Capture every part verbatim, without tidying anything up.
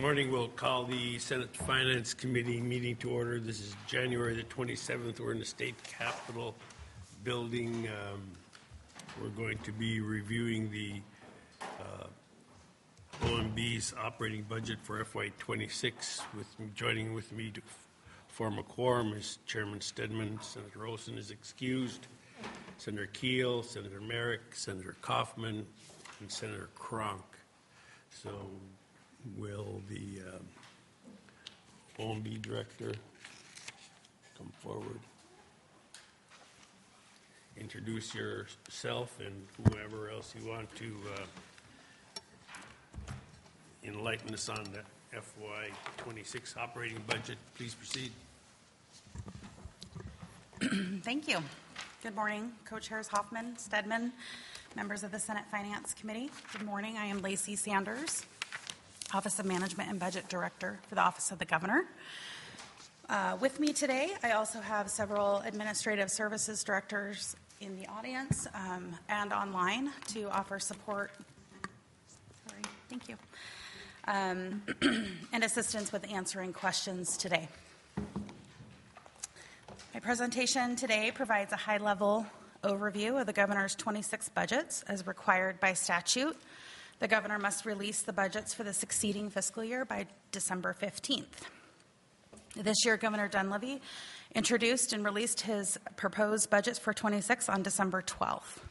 morning. We'll call the Senate Finance Committee meeting to order. This is January the twenty-seventh. We're in the State Capitol building. Um, we're going to be reviewing the uh, O M B's operating budget for F Y twenty-six. With me, joining with me to form a quorum is Chairman Stedman. Senator Olson is excused. Senator Keel, Senator Merrick, Senator Kaufman, and Senator Cronk. So will the um, O M B director come forward, introduce yourself and whoever else you want to uh, enlighten us on the F Y twenty-six operating budget. Please proceed. Thank you. Good morning, Co-Chairs Hoffman, Stedman, members of the Senate Finance Committee. Good morning. I am Lacey Sanders, Office of Management and Budget Director for the Office of the Governor. Uh, with me today, I also have several Administrative Services Directors in the audience um, and online to offer support. Sorry, thank you. Um, and assistance with answering questions today. My presentation today provides a high-level overview of the Governor's twenty-six budgets as required by statute. The Governor must release the budgets for the succeeding fiscal year by December fifteenth. This year, Governor Dunleavy introduced and released his proposed budgets for twenty-six on December twelfth.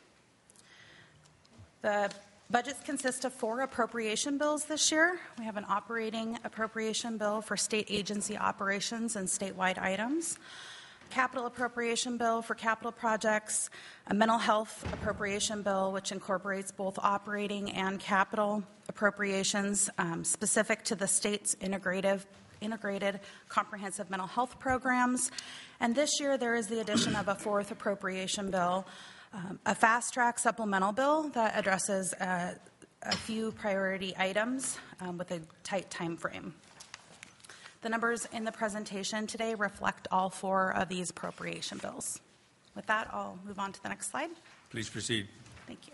The budgets consist of four appropriation bills this year. We have an operating appropriation bill for state agency operations and statewide items, capital appropriation bill for capital projects, a mental health appropriation bill which incorporates both operating and capital appropriations um, specific to the state's integrative, integrated comprehensive mental health programs. And this year there is the addition of a fourth appropriation bill, um, a fast-track supplemental bill that addresses uh, a few priority items um, with a tight time frame. The numbers in the presentation today reflect all four of these appropriation bills. With that, I'll move on to the next slide. Please proceed. Thank you.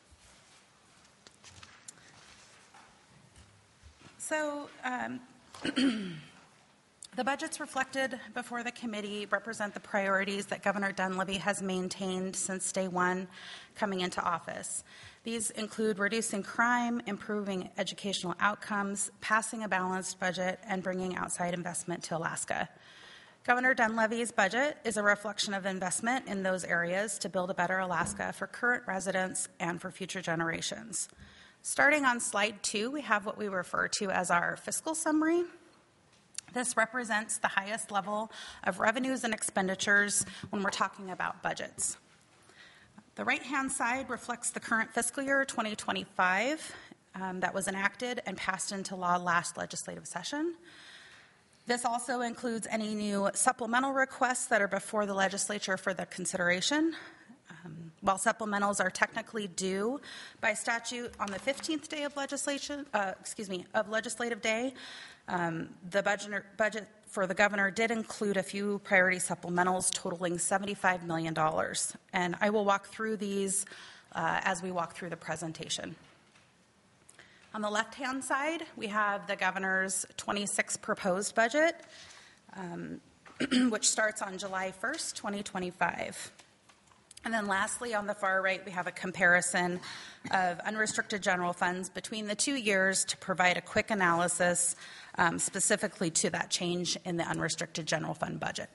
So um, the budgets reflected before the committee represent the priorities that Governor Dunleavy has maintained since day one coming into office. These include reducing crime, improving educational outcomes, passing a balanced budget, and bringing outside investment to Alaska. Governor Dunleavy's budget is a reflection of investment in those areas to build a better Alaska for current residents and for future generations. Starting on slide two, we have what we refer to as our fiscal summary. This represents the highest level of revenues and expenditures when we're talking about budgets. The right-hand side reflects the current fiscal year, twenty twenty-five, um, that was enacted and passed into law last legislative session. This also includes any new supplemental requests that are before the legislature for the consideration. Um, while supplementals are technically due by statute on the fifteenth day of legislation, uh, excuse me, of legislative day, um, the budget, budget for the governor did include a few priority supplementals totaling seventy-five million dollars. And I will walk through these uh, as we walk through the presentation. On the left-hand side, we have the governor's twenty-six proposed budget, um, which starts on July first, twenty twenty-five. And then lastly, on the far right, we have a comparison of unrestricted general funds between the two years to provide a quick analysis um, specifically to that change in the unrestricted general fund budget.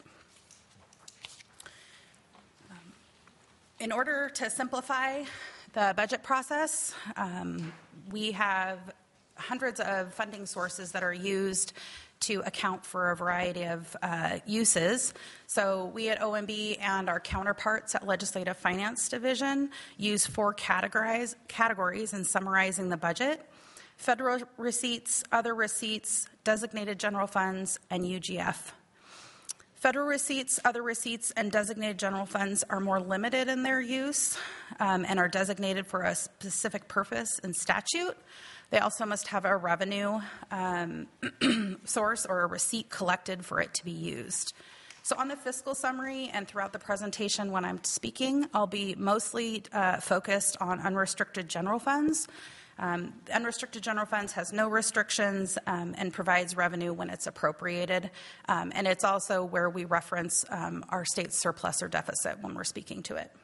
Um, in order to simplify the budget process, um, we have hundreds of funding sources that are used to account for a variety of uh, uses. So we at O M B and our counterparts at Legislative Finance Division use four categories, categories in summarizing the budget: federal receipts, other receipts, designated general funds, and U G F. Federal receipts, other receipts, and designated general funds are more limited in their use um, and are designated for a specific purpose in statute. They also must have a revenue um, source or a receipt collected for it to be used. So on the fiscal summary and throughout the presentation when I'm speaking, I'll be mostly uh, focused on unrestricted general funds. Um, Unrestricted general funds has no restrictions um, and provides revenue when it's appropriated. Um, and it's also where we reference um, our state's surplus or deficit when we're speaking to it.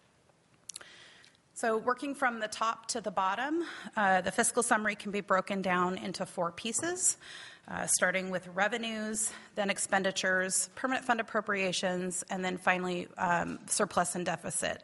So working from the top to the bottom, uh, the fiscal summary can be broken down into four pieces, uh, starting with revenues, then expenditures, permanent fund appropriations, and then finally um, surplus and deficit.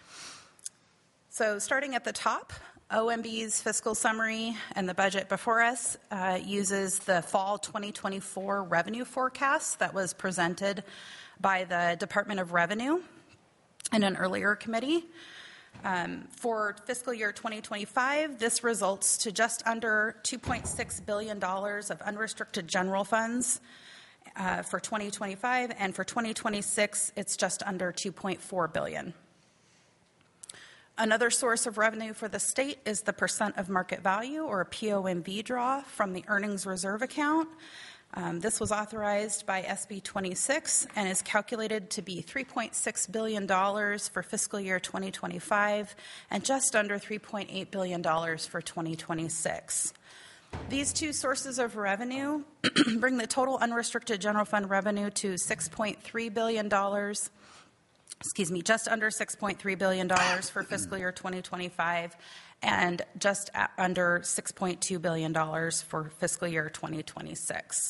So starting at the top, O M B's fiscal summary and the budget before us uh, uses the fall twenty twenty-four revenue forecast that was presented by the Department of Revenue in an earlier committee. Um, for fiscal year twenty twenty-five, this results to just under two point six billion dollars of unrestricted general funds uh, for twenty twenty-five, and for twenty twenty-six, it's just under two point four billion dollars. Another source of revenue for the state is the percent of market value, or a P O M V draw, from the earnings reserve account. Um, this was authorized by S B twenty-six and is calculated to be three point six billion dollars for fiscal year twenty twenty-five and just under three point eight billion dollars for twenty twenty-six. These two sources of revenue bring the total unrestricted general fund revenue to six point three billion dollars. Excuse me, just under six point three billion dollars for fiscal year twenty twenty-five and just under six point two billion dollars for fiscal year twenty twenty-six.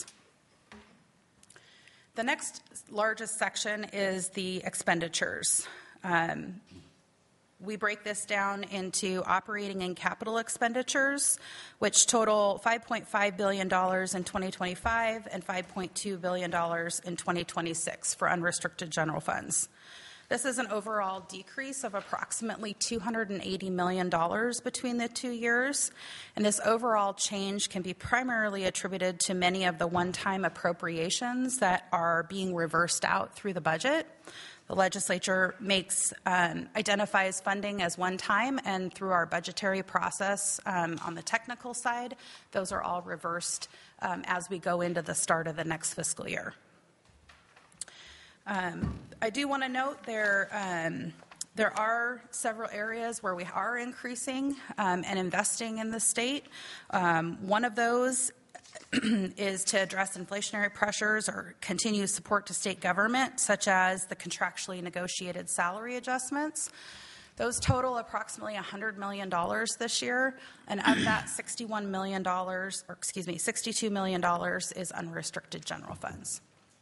The next largest section is the expenditures. Um, we break this down into operating and capital expenditures, which total five point five billion dollars in twenty twenty-five and five point two billion dollars in twenty twenty-six for unrestricted general funds. This is an overall decrease of approximately two hundred eighty million dollars between the two years, and this overall change can be primarily attributed to many of the one-time appropriations that are being reversed out through the budget. The legislature makes um, identifies funding as one-time, and through our budgetary process um, on the technical side, those are all reversed um, as we go into the start of the next fiscal year. Um, I do want to note there um, there are several areas where we are increasing um, and investing in the state. Um, one of those is to address inflationary pressures or continue support to state government, such as the contractually negotiated salary adjustments. Those total approximately one hundred million dollars this year, and of that sixty-one million dollars, or excuse me, sixty-two million dollars is unrestricted general funds.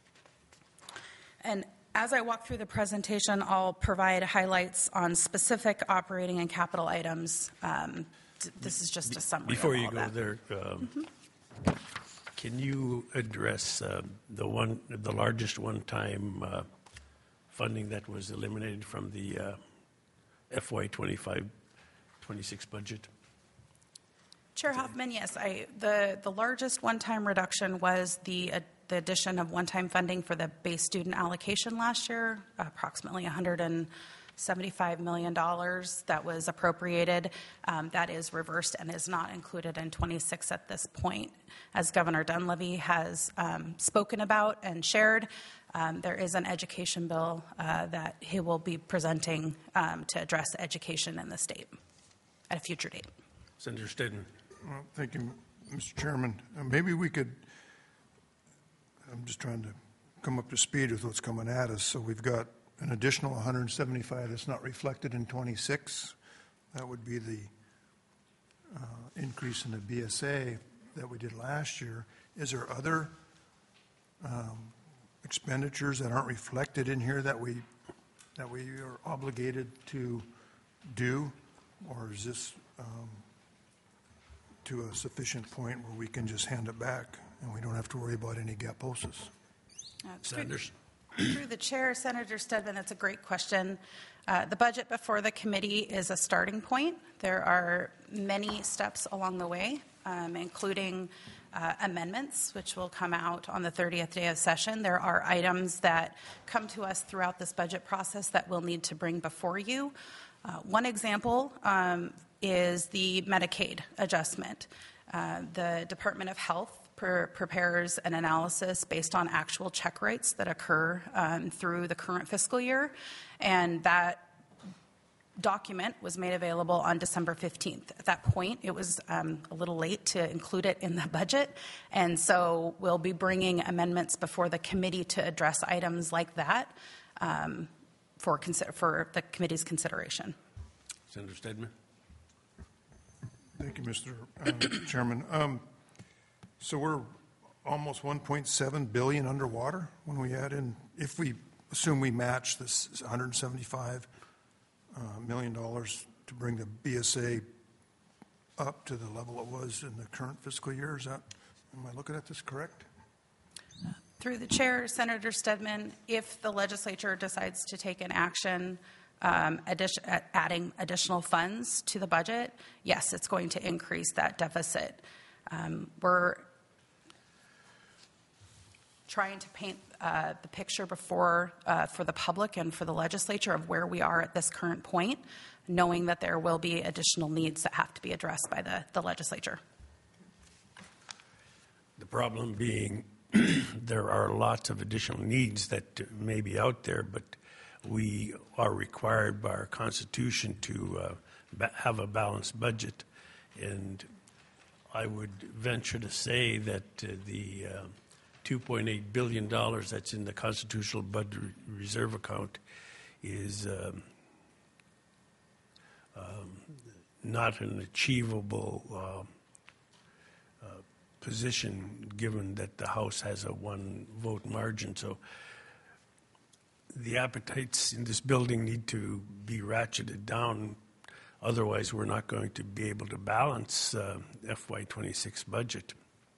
And as I walk through the presentation, I'll provide highlights on specific operating and capital items. Um, this is just a summary. Before of you all go that. there, um, mm-hmm. Can you address uh, the one, the largest one-time uh, funding that was eliminated from the uh, F Y twenty-five twenty-six budget? Chair Hoffman, yes. I, the, the largest one-time reduction was the, uh, the addition of one-time funding for the base student allocation last year, approximately one hundred seventy-five million dollars that was appropriated. Um, that is reversed and is not included in twenty-six at this point. As Governor Dunleavy has um, spoken about and shared, um, there is an education bill uh, that he will be presenting um, to address education in the state at a future date. Senator Stedman. Well, thank you, Mister Chairman. Uh, maybe we could, I'm just trying to come up to speed with what's coming at us. So we've got an additional one hundred seventy-five that's not reflected in twenty-six. That would be the uh, increase in the B S A that we did last year. Is there other um, expenditures that aren't reflected in here that we that we are obligated to do, or is this um, to a sufficient point where we can just hand it back and we don't have to worry about any gap posts? Uh, Sanders. Through the chair, Senator Stedman, that's a great question. Uh, the budget before the committee is a starting point. There are many steps along the way, um, including uh, amendments, which will come out on the thirtieth day of session. There are items that come to us throughout this budget process that we'll need to bring before you. Uh, one example um, is the Medicaid adjustment. Uh, the Department of Health pre- prepares an analysis based on actual check rates that occur um, through the current fiscal year, and that document was made available on December fifteenth. At that point, it was um, a little late to include it in the budget, and so we'll be bringing amendments before the committee to address items like that um, for, consider- for the committee's consideration. Senator Stedman. Thank you, Mister um, Chairman. Um, so we're almost one point seven billion underwater when we add in, if we assume we match this one hundred seventy-five uh, million dollars to bring the B S A up to the level it was in the current fiscal year. Is that, am I looking at this correct? Through the chair, Senator Stedman, if the legislature decides to take an action um, addition, adding additional funds to the budget, yes, it's going to increase that deficit. Um, we're trying to paint uh, the picture before uh, for the public and for the legislature of where we are at this current point, knowing that there will be additional needs that have to be addressed by the, the legislature. The problem being there are lots of additional needs that may be out there, but we are required by our Constitution to uh, ba- have a balanced budget. And I would venture to say that uh, the uh, two point eight billion dollars that's in the Constitutional Budget Reserve account is um, um, not an achievable uh, uh, position, given that the House has a one-vote margin. So the appetites in this building need to be ratcheted down. Otherwise, we're not going to be able to balance uh, F Y twenty-six budget.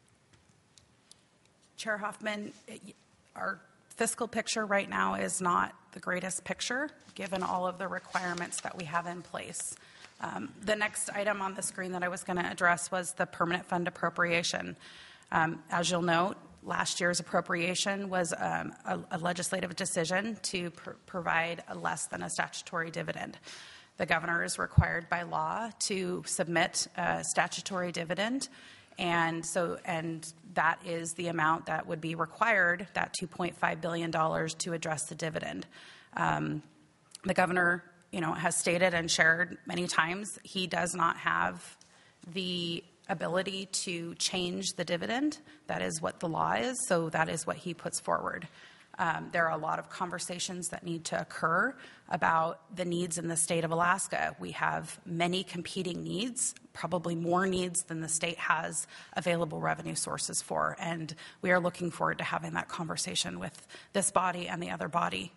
Chair Hoffman, our fiscal picture right now is not the greatest picture, given all of the requirements that we have in place. Um, the next item on the screen that I was going to address was the permanent fund appropriation. Um, as you'll note, last year's appropriation was um, a, a legislative decision to pr- provide a less than a statutory dividend. The governor is required by law to submit a statutory dividend, and so and that is the amount that would be required, that two point five billion dollars, to address the dividend. Um, the governor, you know, has stated and shared many times he does not have the ability to change the dividend. That is what the law is, so that is what he puts forward. Um, there are a lot of conversations that need to occur about the needs in the state of Alaska. We have many competing needs, probably more needs than the state has available revenue sources for, and we are looking forward to having that conversation with this body and the other body.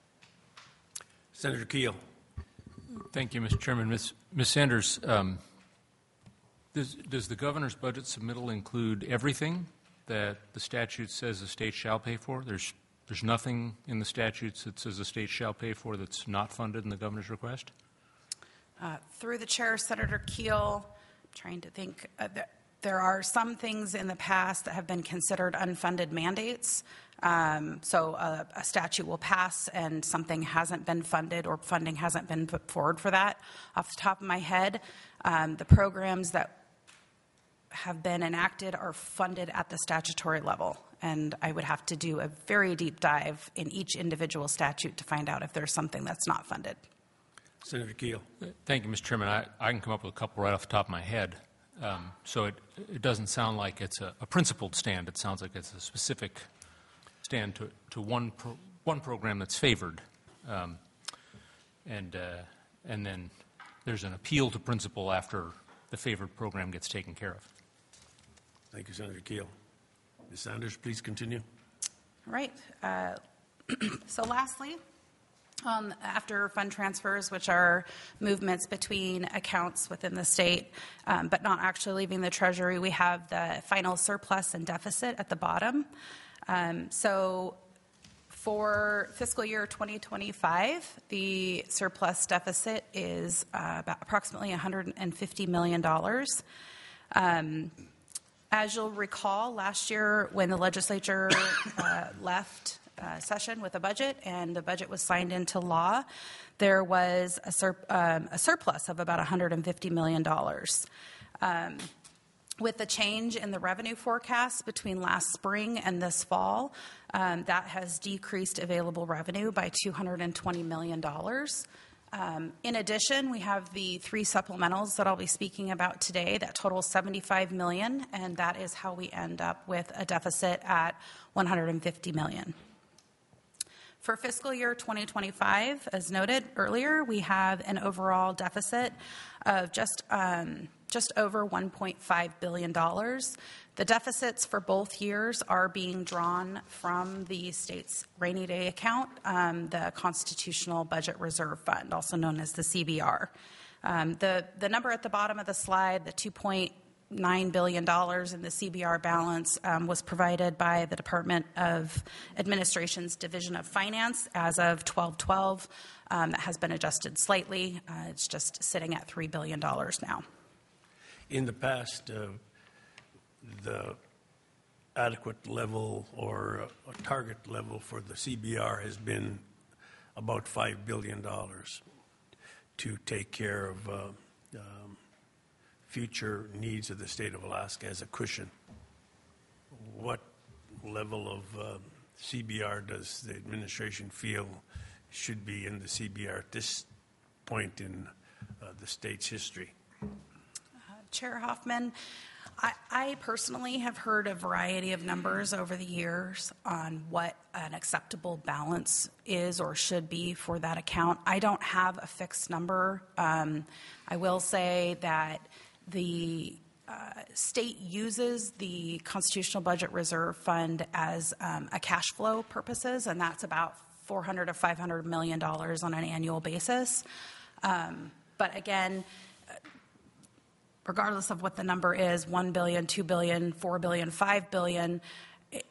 Senator Keel. Thank you, Mister Chairman. Miz Miz Sanders, um, does, does the governor's budget submittal include everything that the statute says the state shall pay for? There's There's nothing in the statutes that says the state shall pay for that's not funded in the governor's request? Uh, through the chair, Senator Keel, I'm trying to think. Uh, th- there are some things in the past that have been considered unfunded mandates. Um, so a, a statute will pass and something hasn't been funded or funding hasn't been put forward for that. Off the top of my head, um, the programs that have been enacted are funded at the statutory level. And I would have to do a very deep dive in each individual statute to find out if there's something that's not funded. Senator Keel. Thank you, Mister Chairman. I, I can come up with a couple right off the top of my head. Um, so it, it doesn't sound like it's a, a principled stand. It sounds like it's a specific stand to, to one, pro, one program that's favored. Um, and, uh, and then there's an appeal to principle after the favored program gets taken care of. Thank you, Senator Keel. Miz Sanders, please continue. All right. Uh, so lastly, um, after fund transfers, which are movements between accounts within the state, um, but not actually leaving the Treasury, we have the final surplus and deficit at the bottom. Um, so for fiscal year twenty twenty-five, the surplus deficit is uh, about approximately one hundred fifty million dollars. Um, As you'll recall, last year when the legislature uh, left uh, session with a budget and the budget was signed into law, there was a, sur um, a surplus of about one hundred fifty million dollars. Um, with the change in the revenue forecast between last spring and this fall, um, that has decreased available revenue by two hundred twenty million dollars. Um, In addition, we have the three supplementals that I'll be speaking about today that total seventy-five million dollars, and that is how we end up with a deficit at one hundred fifty million dollars. For fiscal year twenty twenty-five, as noted earlier, we have an overall deficit of just um, just over one point five billion dollars. The deficits for both years are being drawn from the state's rainy day account, um, the Constitutional Budget Reserve Fund, also known as the C B R. Um, the, the number at the bottom of the slide, the two point nine billion dollars in the C B R balance, um, was provided by the Department of Administration's Division of Finance as of twelve twelve. Um, that has been adjusted slightly. Uh, it's just sitting at three billion dollars now. In the past, uh, the adequate level or uh, a target level for the C B R has been about five billion dollars to take care of uh, um, future needs of the state of Alaska as a cushion. What level of uh, C B R does the administration feel should be in the C B R at this point in uh, the state's history? Uh, Chair Hoffman, I, I personally have heard a variety of numbers over the years on what an acceptable balance is or should be for that account. I don't have a fixed number. Um, I will say that the uh, state uses the Constitutional Budget Reserve Fund as um, a cash flow purposes, and that's about four hundred to five hundred million dollars on an annual basis. Um, but again, regardless of what the number is, one billion, two billion, four billion, five billion, it,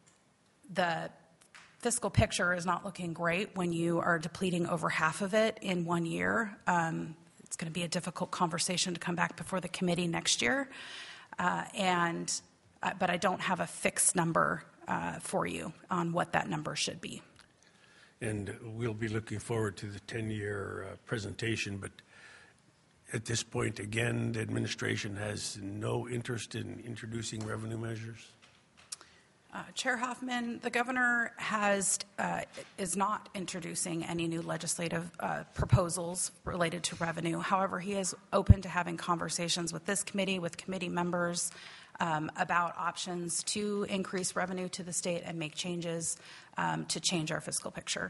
the fiscal picture is not looking great when you are depleting over half of it in one year. Um, it's going to be a difficult conversation to come back before the committee next year. Uh, and, uh, but I don't have a fixed number uh, for you on what that number should be. And we'll be looking forward to the ten-year uh, presentation, but at this point, again, the administration has no interest in introducing revenue measures? Uh, Chair Hoffman, the governor has uh, is not introducing any new legislative uh, proposals related to revenue. However, he is open to having conversations with this committee, with committee members, um, about options to increase revenue to the state and make changes um, to change our fiscal picture.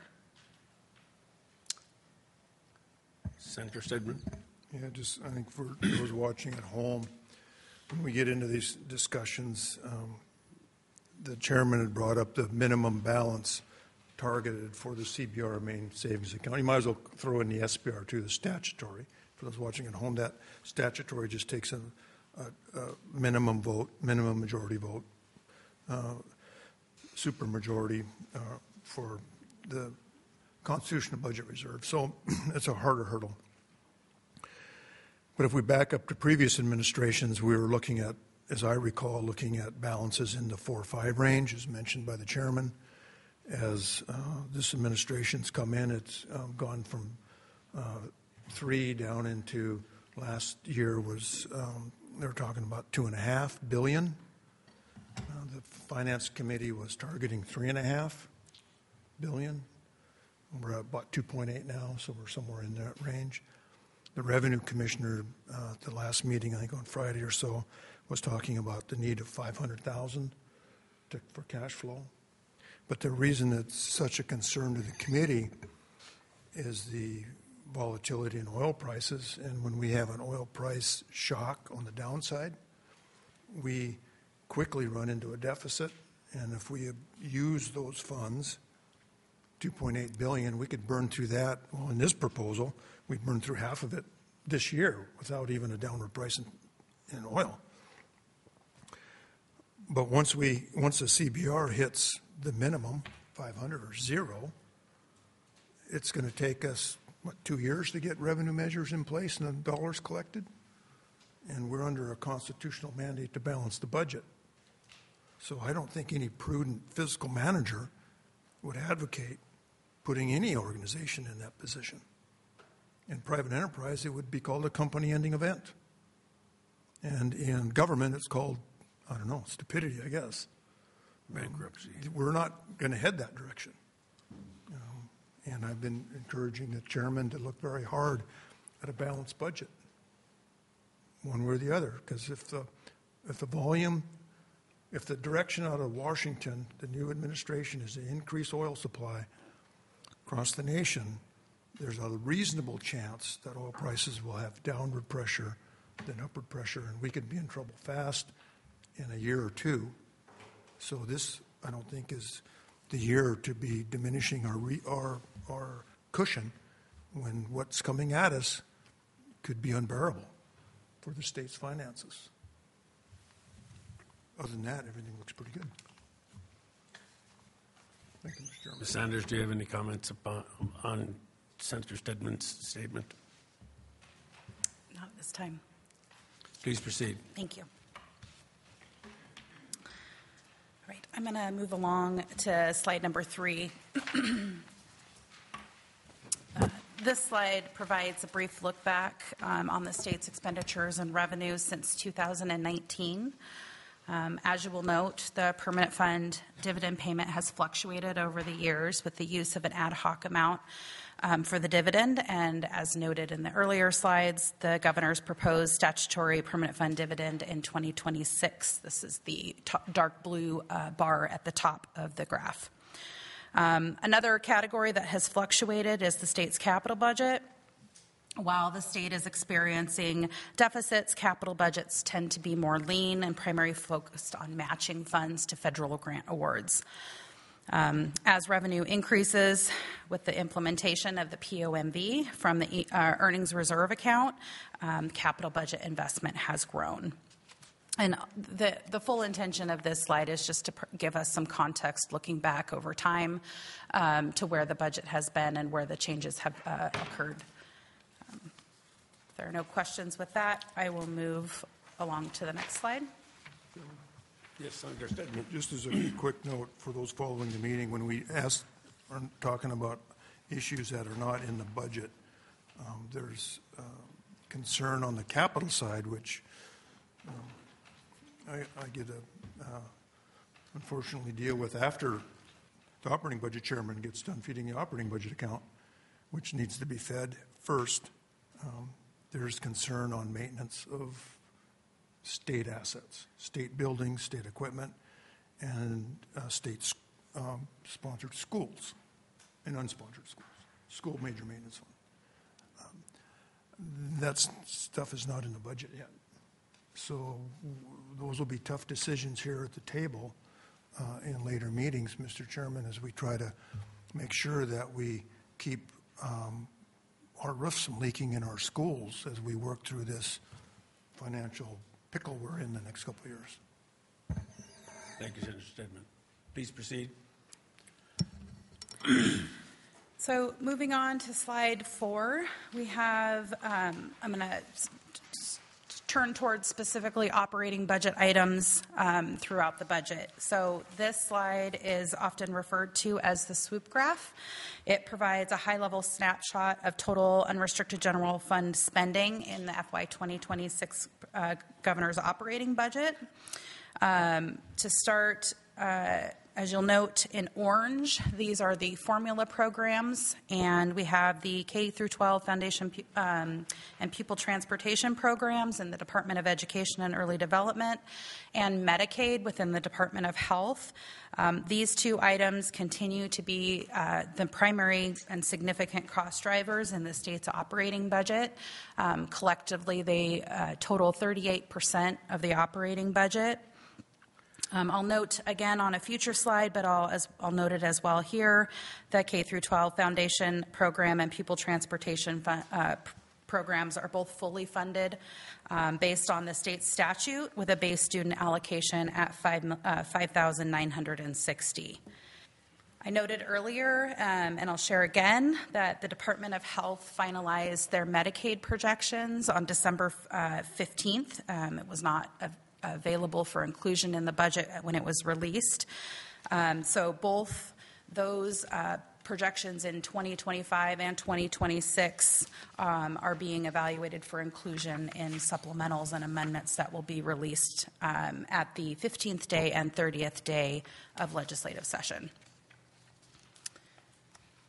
Senator Stedman? Yeah, just, I think for those watching at home, when we get into these discussions, um, the chairman had brought up the minimum balance targeted for the C B R main savings account. You might as well throw in the S B R too, the statutory. For those watching at home, that statutory just takes a, a, a minimum vote, minimum majority vote, uh, supermajority uh, for the Constitutional Budget Reserve. So it's a harder hurdle. But if we back up to previous administrations, we were looking at, as I recall, looking at balances in the four or five range, as mentioned by the chairman. As uh, this administration's come in, it's um, gone from uh, three down into last year was, um, they were talking about two and a half billion. Uh, the Finance Committee was targeting three and a half billion. We're at about two point eight now, so we're somewhere in that range. The Revenue Commissioner uh, at the last meeting, I think on Friday or so, was talking about the need of five hundred thousand dollars for cash flow. But the reason it's such a concern to the committee is the volatility in oil prices. And when we have an oil price shock on the downside, we quickly run into a deficit. And if we use those funds, two point eight billion dollars, we could burn through that. Well, in this proposal, we burned through half of it this year without even a downward price in, in oil. But once we, once the C B R hits the minimum, five hundred or zero, it's going to take us, what, two years to get revenue measures in place and the dollars collected? And we're under a constitutional mandate to balance the budget. So I don't think any prudent fiscal manager would advocate putting any organization in that position. In private enterprise, it would be called a company-ending event. And in government, it's called, I don't know, stupidity, I guess. Bankruptcy. Um, we're not going to head that direction. You know, And I've been encouraging the chairman to look very hard at a balanced budget, one way or the other, because if the, if the volume, if the direction out of Washington, the new administration, is to increase oil supply across the nation, there's a reasonable chance that oil prices will have downward pressure than upward pressure, and we could be in trouble fast in a year or two. So this, I don't think, is the year to be diminishing our, re, our, our cushion when what's coming at us could be unbearable for the state's finances. Other than that, everything looks pretty good. Thank you, Mister Chairman. Miz Sanders, do you have any comments upon, on Senator Stedman's statement? Not at this time. Please proceed. Thank you. All right, I'm going to move along to slide number three. uh, this slide provides a brief look back um, on the state's expenditures and revenues since two thousand nineteen. Um, as you will note, the permanent fund dividend payment has fluctuated over the years with the use of an ad hoc amount um, for the dividend. And as noted in the earlier slides, the governor's proposed statutory permanent fund dividend in twenty twenty-six. This is the top, dark blue uh, bar at the top of the graph. Um, another category that has fluctuated is the state's capital budget. While the state is experiencing deficits, capital budgets tend to be more lean and primarily focused on matching funds to federal grant awards. Um, as revenue increases with the implementation of the P O M V from the uh, earnings reserve account, um, capital budget investment has grown. And the, the full intention of this slide is just to pr- give us some context looking back over time um, to where the budget has been and where the changes have uh, occurred. If there are no questions with that, I will move along to the next slide. Yes, Senator Stedman. Just as a quick note for those following the meeting, when we ask, are talking about issues that are not in the budget, um, there's uh, concern on the capital side, which um, I, I get to uh, unfortunately deal with after the operating budget chairman gets done feeding the operating budget account, which needs to be fed first. Um, there's concern on maintenance of state assets, state buildings, state equipment, and uh, state um, sponsored schools and unsponsored schools, school major maintenance fund. Um, that stuff is not in the budget yet. So those will be tough decisions here at the table uh, in later meetings, Mister Chairman, as we try to make sure that we keep um, our roofs from leaking in our schools as we work through this financial pickle we're in the next couple of years. Thank you, Senator Stedman. Please proceed. So moving on to slide four, we have, um, I'm going to turn towards specifically operating budget items um, throughout the budget. So this slide is often referred to as the swoop graph. It provides a high-level snapshot of total unrestricted general fund spending in the F Y twenty twenty-six uh, governor's operating budget. Um, to start, uh, as you'll note in orange, these are the formula programs, and we have the K through twelve foundation um, and pupil transportation programs in the Department of Education and Early Development, and Medicaid within the Department of Health. Um, these two items continue to be uh, the primary and significant cost drivers in the state's operating budget. Um, collectively, they uh, total thirty-eight percent of the operating budget. Um, I'll note again on a future slide, but I'll, as, I'll note it as well here, the K through twelve foundation program and pupil transportation fun, uh, programs are both fully funded um, based on the state statute with a base student allocation at five thousand nine hundred sixty. I noted earlier, um, and I'll share again, that the Department of Health finalized their Medicaid projections on December uh, fifteenth. Um, it was not a available for inclusion in the budget when it was released. Um, so both those uh, projections in twenty twenty-five and twenty twenty-six um, are being evaluated for inclusion in supplementals and amendments that will be released um, at the fifteenth day and thirtieth day of legislative session.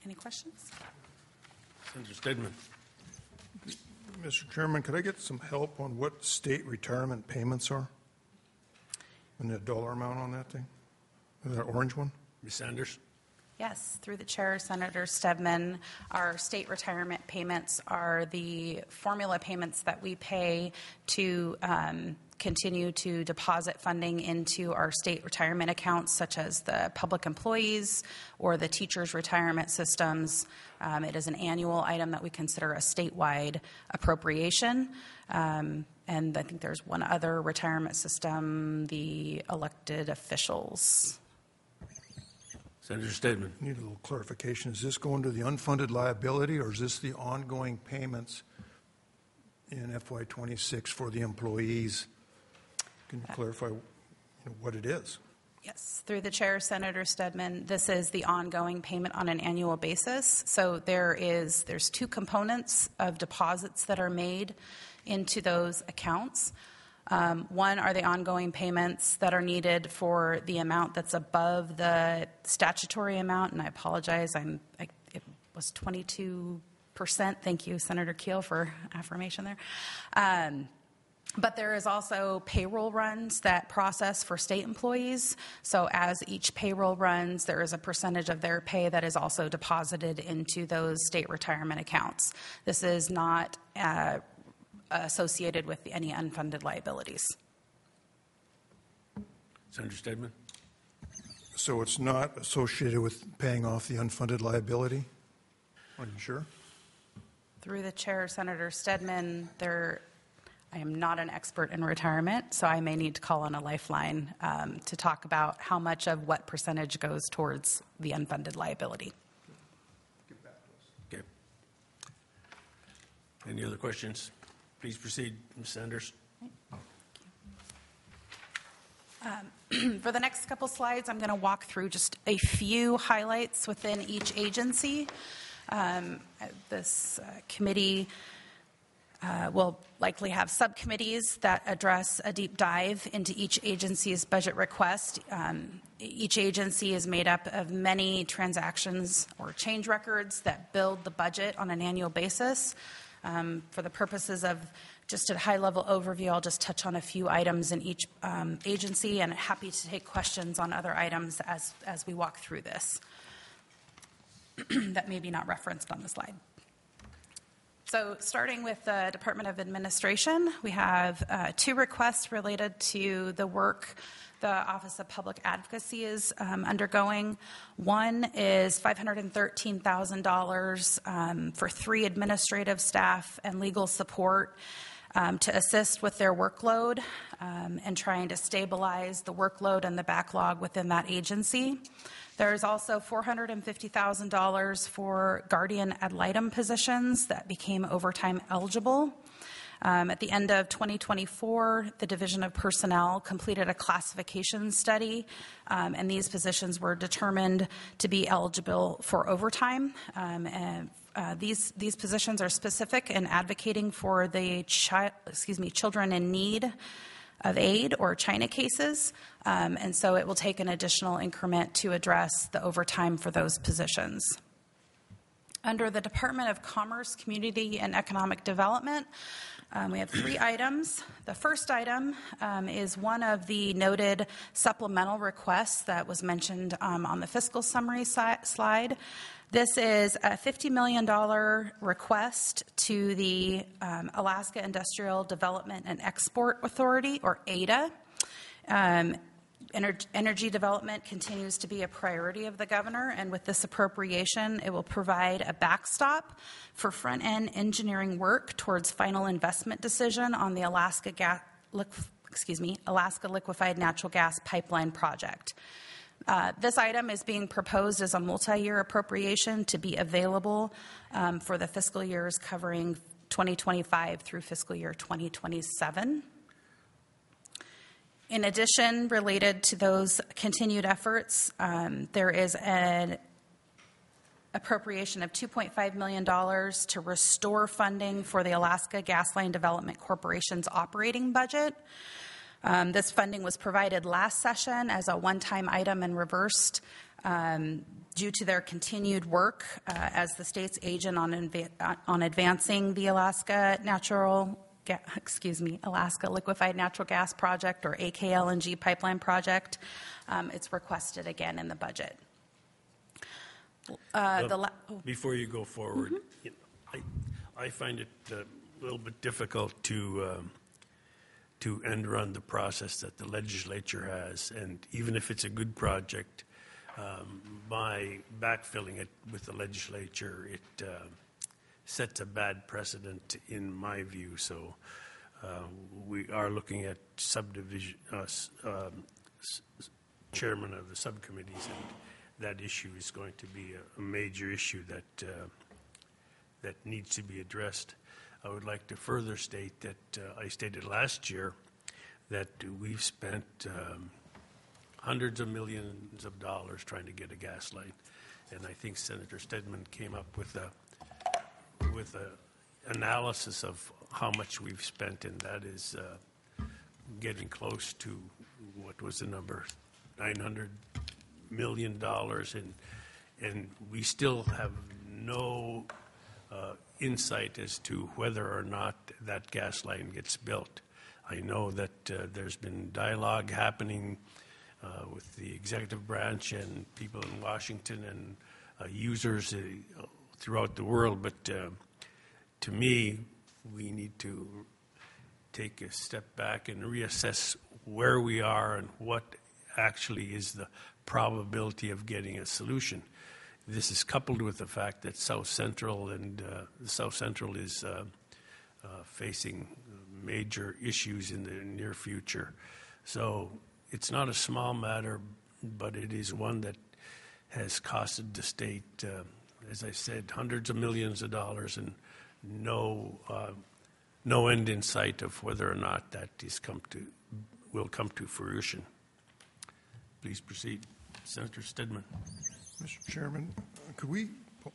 Any questions? Senator Stedman. Mister Chairman, could I get some help on what state retirement payments are? And the dollar amount on that thing? That orange one? Miz Sanders. Yes, through the chair, Senator Stedman, our state retirement payments are the formula payments that we pay to um, continue to deposit funding into our state retirement accounts, such as the public employees or the teachers' retirement systems. Um, it is an annual item that we consider a statewide appropriation. Um, and I think there's one other retirement system, the elected officials. Senator Stedman. Need a little clarification. Is this going to the unfunded liability, or is this the ongoing payments in F Y twenty-six for the employees? Can you clarify, you know, what it is? Yes, through the chair, Senator Stedman, this is the ongoing payment on an annual basis. So there is, there's two components of deposits that are made into those accounts. Um, one are the ongoing payments that are needed for the amount that's above the statutory amount, and I apologize, I'm, I, it was twenty-two percent. Thank you, Senator Keel, for affirmation there. Um, But there is also payroll runs that process for state employees. So as each payroll runs, there is a percentage of their pay that is also deposited into those state retirement accounts. This is not uh, associated with any unfunded liabilities. Senator Stedman. So it's not associated with paying off the unfunded liability? Are you sure? Through the chair, Senator Stedman, there, I am not an expert in retirement, so I may need to call on a lifeline um, to talk about how much of what percentage goes towards the unfunded liability. Okay. Any other questions? Please proceed, Miz Sanders. Um, for the next couple slides, I'm going to walk through just a few highlights within each agency. Um, this uh, committee uh, will likely have subcommittees that address a deep dive into each agency's budget request. Um, each agency is made up of many transactions or change records that build the budget on an annual basis. Um, for the purposes of just a high-level overview, I'll just touch on a few items in each um, agency, and happy to take questions on other items as, as we walk through this that may be not referenced on the slide. So starting with the Department of Administration, we have uh, two requests related to the work the Office of Public Advocacy is um, undergoing. One is five hundred thirteen thousand dollars um, for three administrative staff and legal support um, to assist with their workload um, and trying to stabilize the workload and the backlog within that agency. There's also four hundred fifty thousand dollars for guardian ad litem positions that became overtime eligible. Um, at the end of twenty twenty-four, the Division of Personnel completed a classification study, um, and these positions were determined to be eligible for overtime. Um, and uh, these these positions are specific in advocating for the chi- excuse me children in need of aid or China cases, um, and so it will take an additional increment to address the overtime for those positions. Under the Department of Commerce, Community, and Economic Development, um, we have three items. The first item um, is one of the noted supplemental requests that was mentioned um, on the fiscal summary si- slide. This is a fifty million dollars request to the um, Alaska Industrial Development and Export Authority, or A D A. Um, Ener- energy development continues to be a priority of the governor, and with this appropriation, it will provide a backstop for front-end engineering work towards final investment decision on the Alaska gas, liqu- excuse me, Alaska Liquefied Natural Gas Pipeline project. Uh, this item is being proposed as a multi-year appropriation to be available um, for the fiscal years covering twenty twenty-five through fiscal year twenty twenty-seven. In addition, related to those continued efforts, um, there is an appropriation of two point five million dollars to restore funding for the Alaska Gasline Development Corporation's operating budget. Um, This funding was provided last session as a one-time item and reversed um, due to their continued work uh, as the state's agent on, inva- on advancing the Alaska Natural, Ga- excuse me, Alaska Liquefied Natural Gas Project, or A K L N G pipeline project. Um, It's requested again in the budget. Uh, the la- oh. Before you go forward, you know, I, I find it a little bit difficult to, um, to end run the process that the legislature has. And even if it's a good project, um, by backfilling it with the legislature, it uh, sets a bad precedent in my view. So uh, we are looking at subdivision, uh, s- um, s- chairman of the subcommittees, and that issue is going to be a, a major issue that uh, that needs to be addressed. I would like to further state that uh, I stated last year that we've spent um, hundreds of millions of dollars trying to get a gas line, and I think Senator Stedman came up with a with a analysis of how much we've spent, and that is uh, getting close to what was the number, nine hundred million dollars, and and we still have no uh, insight as to whether or not that gas line gets built. I know that uh, there's been dialogue happening uh, with the executive branch and people in Washington and uh, users uh, throughout the world, but uh, to me, we need to take a step back and reassess where we are and what actually is the probability of getting a solution. This is coupled with the fact that South Central and uh, South Central is uh, uh, facing major issues in the near future. So it's not a small matter, but it is one that has costed the state, uh, as I said, hundreds of millions of dollars, and no uh, no end in sight of whether or not that is come to will come to fruition. Please proceed. Senator Stedman. Mister Chairman, uh, could we,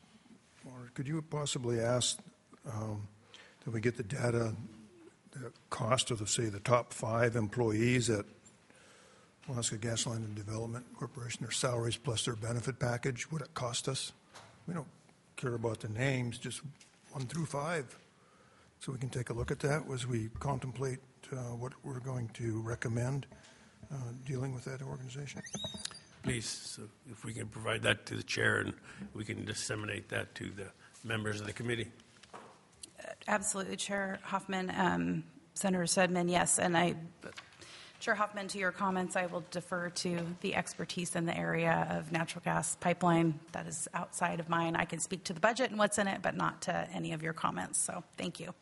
or could you possibly ask um, that we get the data, the cost of, the, say, the top five employees at Alaska Gas Line and Development Corporation, their salaries plus their benefit package, what it cost us? We don't care about the names, just one through five. So we can take a look at that as we contemplate uh, what we're going to recommend uh, dealing with that organization. Please, so if we can provide that to the chair and we can disseminate that to the members of the committee. Absolutely, Chair Hoffman. Um, Senator Stedman, yes, and I, Chair Hoffman, to your comments, I will defer to the expertise in the area of natural gas pipeline. That is outside of mine. I can speak to the budget and what's in it, but not to any of your comments. So, thank you.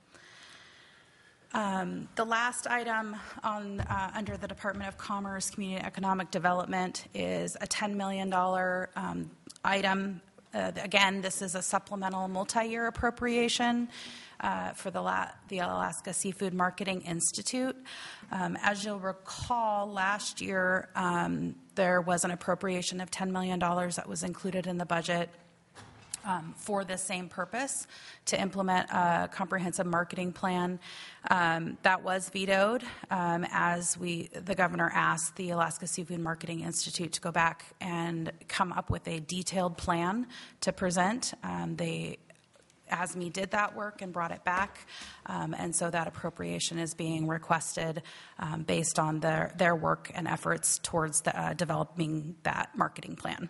Um, the last item on uh, under the Department of Commerce, Community and Economic Development is a ten million dollars um, item. Uh, again, this is a supplemental multi-year appropriation uh, for the, La- the Alaska Seafood Marketing Institute. Um, as you'll recall, last year um, there was an appropriation of ten million dollars that was included in the budget Um, for the same purpose, to implement a comprehensive marketing plan. Um, that was vetoed um, as we, the governor asked the Alaska Seafood Marketing Institute to go back and come up with a detailed plan to present. Um, they, A S M E did that work and brought it back, um, and so that appropriation is being requested um, based on their, their work and efforts towards the, uh, developing that marketing plan.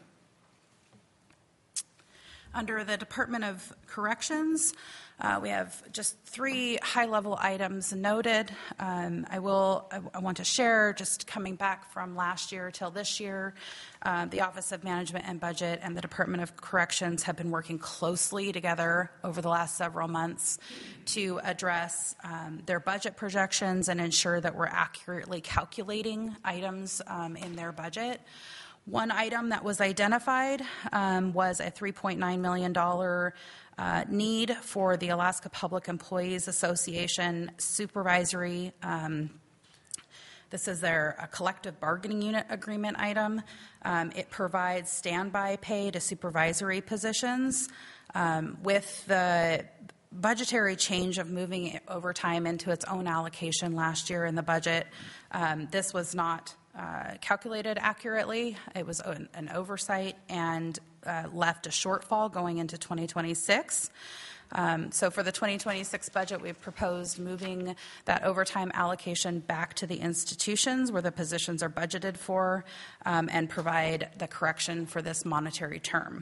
Under the Department of Corrections, uh, we have just three high-level items noted. Um, I will. I, I want to share, just coming back from last year till this year, uh, the Office of Management and Budget and the Department of Corrections have been working closely together over the last several months to address um, their budget projections and ensure that we're accurately calculating items um, in their budget. One item that was identified um, was a three point nine million dollars uh, need for the Alaska Public Employees Association supervisory. Um, this is their a collective bargaining unit agreement item. Um, it provides standby pay to supervisory positions. Um, with the budgetary change of moving overtime into its own allocation last year in the budget. Um, This was not uh, calculated accurately. It was an an oversight and uh, left a shortfall going into twenty twenty-six. Um, So for the twenty twenty-six budget, we've proposed moving that overtime allocation back to the institutions where the positions are budgeted for, um, and provide the correction for this monetary term.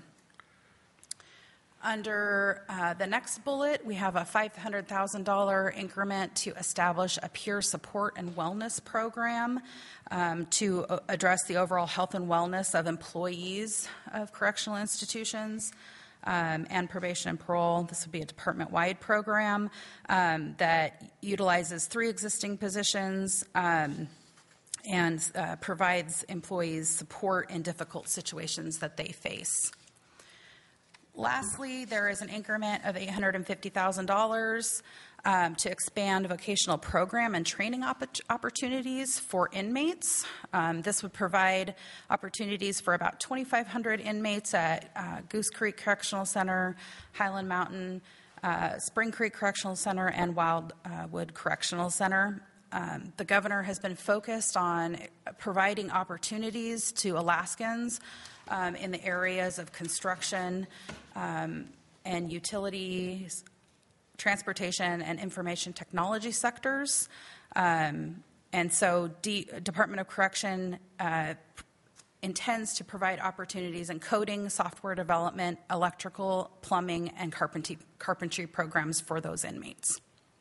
Under uh, the next bullet, we have a five hundred thousand dollars increment to establish a peer support and wellness program um, to uh, address the overall health and wellness of employees of correctional institutions um, and probation and parole. This would be a department-wide program um, that utilizes three existing positions um, and uh, provides employees support in difficult situations that they face. Lastly, there is an increment of eight hundred fifty thousand dollars um, to expand vocational program and training opp- opportunities for inmates. Um, this would provide opportunities for about twenty-five hundred inmates at uh, Goose Creek Correctional Center, Highland Mountain, uh, Spring Creek Correctional Center, and Wildwood Correctional Center. Um, the governor has been focused on providing opportunities to Alaskans um, in the areas of construction um, and utilities, transportation, and information technology sectors. Um, and so D- Department of Correction uh, intends to provide opportunities in coding, software development, electrical, plumbing, and carpentry, carpentry programs for those inmates.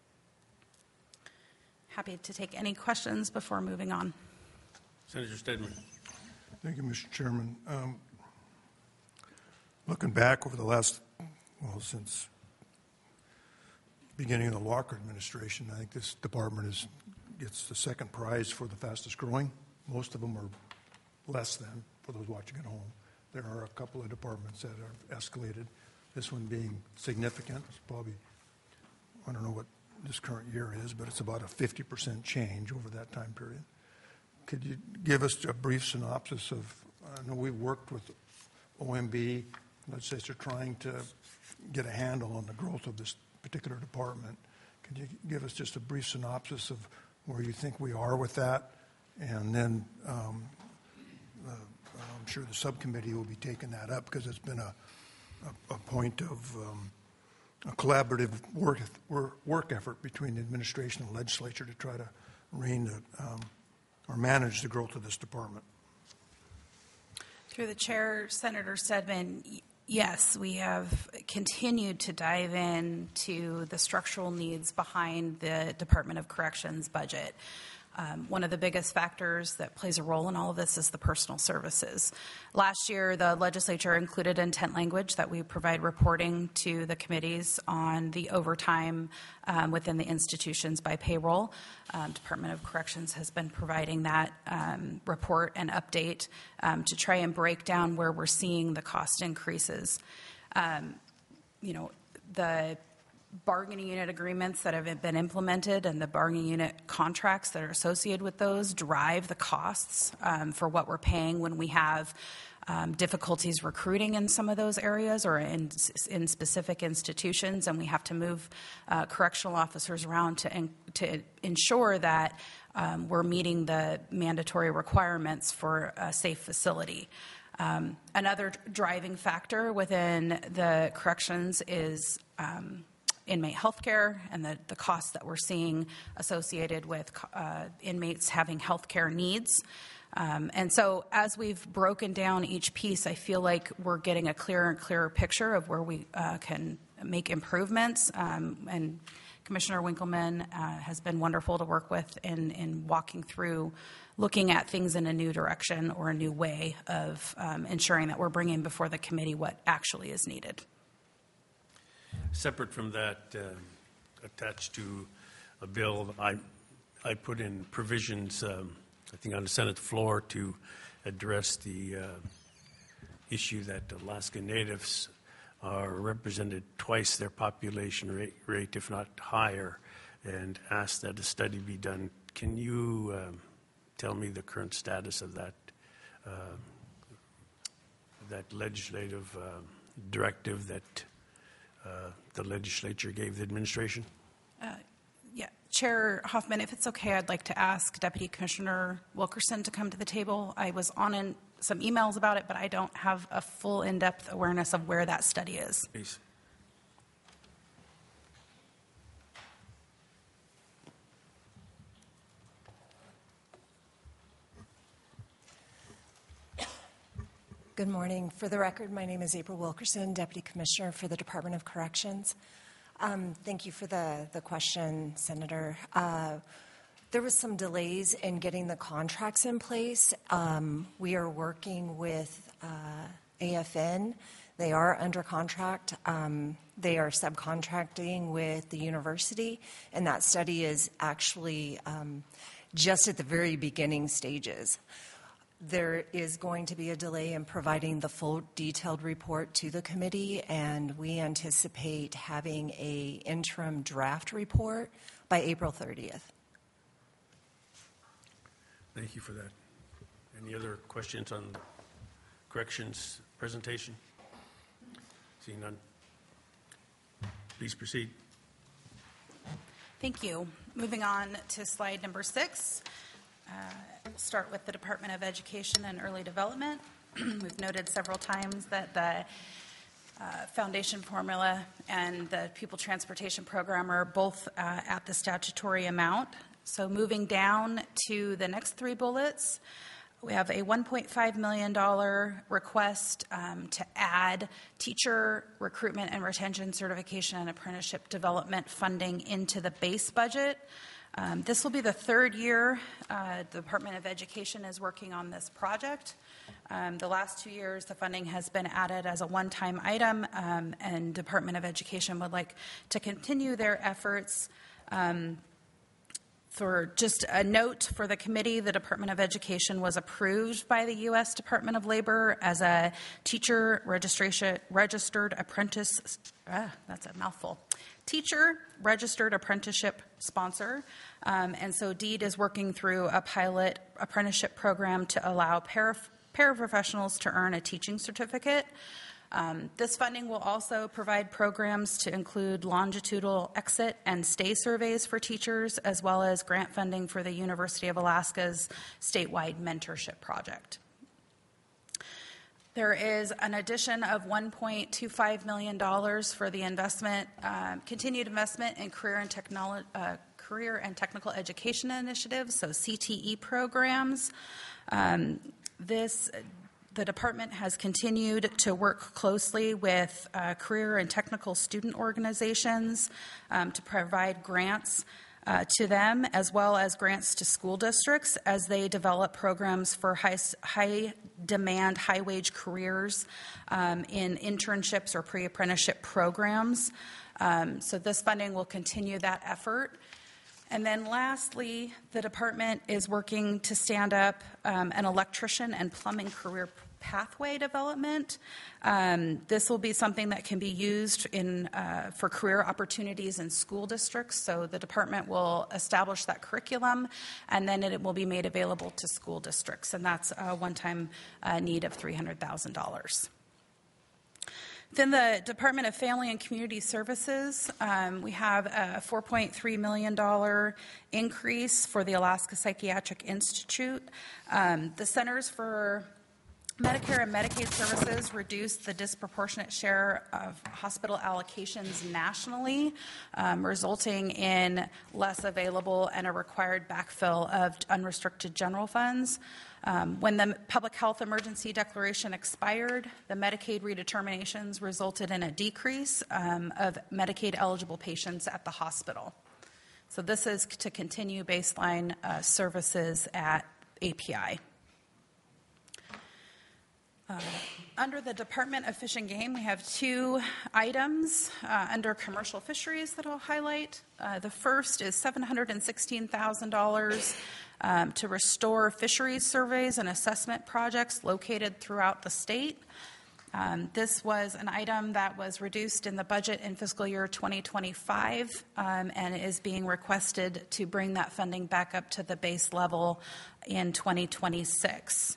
Happy to take any questions before moving on. Senator Stedman. Thank you, Mister Chairman. Um, looking back over the last, well, since beginning of the Walker administration, I think this department is gets the second prize for the fastest growing. Most of them are less than, for those watching at home. There are a couple of departments that have escalated. This one being significant. It's probably, I don't know what this current year is, but it's about a fifty percent change over that time period. Could you give us a brief synopsis of, I know we've worked with O M B, legislature, trying to get a handle on the growth of this particular department. Could you give us just a brief synopsis of where you think we are with that? And then um, uh, I'm sure the subcommittee will be taking that up because it's been a, a, a point of um, a collaborative work, work work effort between the administration and legislature to try to rein the, um, or manage the growth of this department. Through the chair, Senator Stedman, yes, we have continued to dive into the structural needs behind the Department of Corrections budget. Um, one of the biggest factors that plays a role in all of this is the personal services. Last year, the legislature included intent language that we provide reporting to the committees on the overtime um, within the institutions by payroll. Um, Department of Corrections has been providing that um, report and update um, to try and break down where we're seeing the cost increases. Um, you know, the bargaining unit agreements that have been implemented and the bargaining unit contracts that are associated with those drive the costs um, for what we're paying when we have um, difficulties recruiting in some of those areas or in, in specific institutions, and we have to move uh, correctional officers around to, in, to ensure that um, we're meeting the mandatory requirements for a safe facility. Um, another driving factor within the corrections is um, inmate health care and the, the costs that we're seeing associated with uh, inmates having health care needs. Um, and so as we've broken down each piece, I feel like we're getting a clearer and clearer picture of where we uh, can make improvements. Um, and Commissioner Winkleman uh, has been wonderful to work with in, in walking through looking at things in a new direction or a new way of um, ensuring that we're bringing before the committee what actually is needed. Separate from that, uh, attached to a bill, I, I put in provisions, um, I think on the Senate floor, to address the uh, issue that Alaska Natives are represented twice their population rate, rate if not higher, and asked that a study be done. Can you um, tell me the current status of that, uh, that legislative uh, directive that uh, the legislature gave the administration. Yeah, Chair Hoffman, if it's okay, I'd like to ask Deputy Commissioner Wilkerson to come to the table. I was on in some emails about it, but I don't have a full in-depth awareness of where that study is. Please. Good morning. For the record, my name is April Wilkerson, Deputy Commissioner for the Department of Corrections. Um, thank you for the, the question, Senator. Uh, there was some delays in getting the contracts in place. Um, we are working with uh, A F N. They are under contract. Um, they are subcontracting with the university, and that study is actually um, just at the very beginning stages. There is going to be a delay in providing the full detailed report to the committee, and we anticipate having a interim draft report by April thirtieth. Thank you for that. Any other questions on corrections presentation? Seeing none. Please proceed. Thank you. Moving on to slide number six. Uh, we'll start with the Department of Education and Early Development. We've noted several times that the uh, foundation formula and the pupil transportation program are both uh, at the statutory amount. So moving down to the next three bullets, we have a one point five million dollars request um, to add teacher recruitment and retention certification and apprenticeship development funding into the base budget. Um, this will be the third year uh, the Department of Education is working on this project. Um, the last two years, the funding has been added as a one-time item, um, and Department of Education would like to continue their efforts. Um, for just a note for the committee, the Department of Education was approved by the U S Department of Labor as a teacher registration registered apprentice. Ah, that's a mouthful. Teacher registered apprenticeship sponsor, um, and so DEED is working through a pilot apprenticeship program to allow para, paraprofessionals to earn a teaching certificate. Um, this funding will also provide programs to include longitudinal exit and stay surveys for teachers, as well as grant funding for the University of Alaska's statewide mentorship project. There is an addition of one point two five million dollars for the investment, uh, continued investment in career and technology, uh, career and technical education initiatives, so C T E programs. Um, this, the department has continued to work closely with uh, career and technical student organizations um, to provide grants Uh, to them, as well as grants to school districts as they develop programs for high, high demand, high wage careers um, in internships or pre-apprenticeship programs. Um, so this funding will continue that effort. And then lastly, the department is working to stand up um, an electrician and plumbing career pathway development. Um, this will be something that can be used in uh, for career opportunities in school districts. So the department will establish that curriculum, and then it will be made available to school districts. And that's a one-time uh, need of three hundred thousand dollars. Within the Department of Family and Community Services, um, we have a four point three million dollars increase for the Alaska Psychiatric Institute. Um, the Centers for Medicare and Medicaid Services reduced the disproportionate share of hospital allocations nationally, um, resulting in less available and a required backfill of unrestricted general funds. Um, when the public health emergency declaration expired, the Medicaid redeterminations resulted in a decrease um, of Medicaid eligible patients at the hospital. So this is to continue baseline uh, services at A P I. Uh, under the Department of Fish and Game, we have two items uh, under commercial fisheries that I'll highlight. Uh, the first is seven hundred sixteen thousand dollars um, to restore fisheries surveys and assessment projects located throughout the state. Um, this was an item that was reduced in the budget in fiscal year twenty twenty-five um, and is being requested to bring that funding back up to the base level in twenty twenty-six.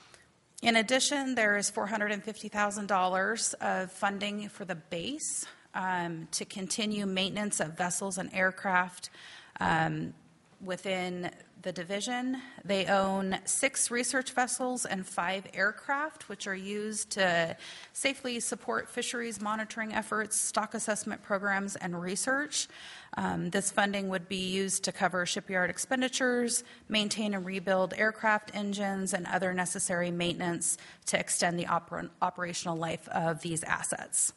In addition, there is four hundred fifty thousand dollars of funding for the base um, to continue maintenance of vessels and aircraft um, within the division. They own six research vessels and five aircraft, which are used to safely support fisheries monitoring efforts, stock assessment programs, and research. Um, this funding would be used to cover shipyard expenditures, maintain and rebuild aircraft engines, and other necessary maintenance to extend the oper- operational life of these assets.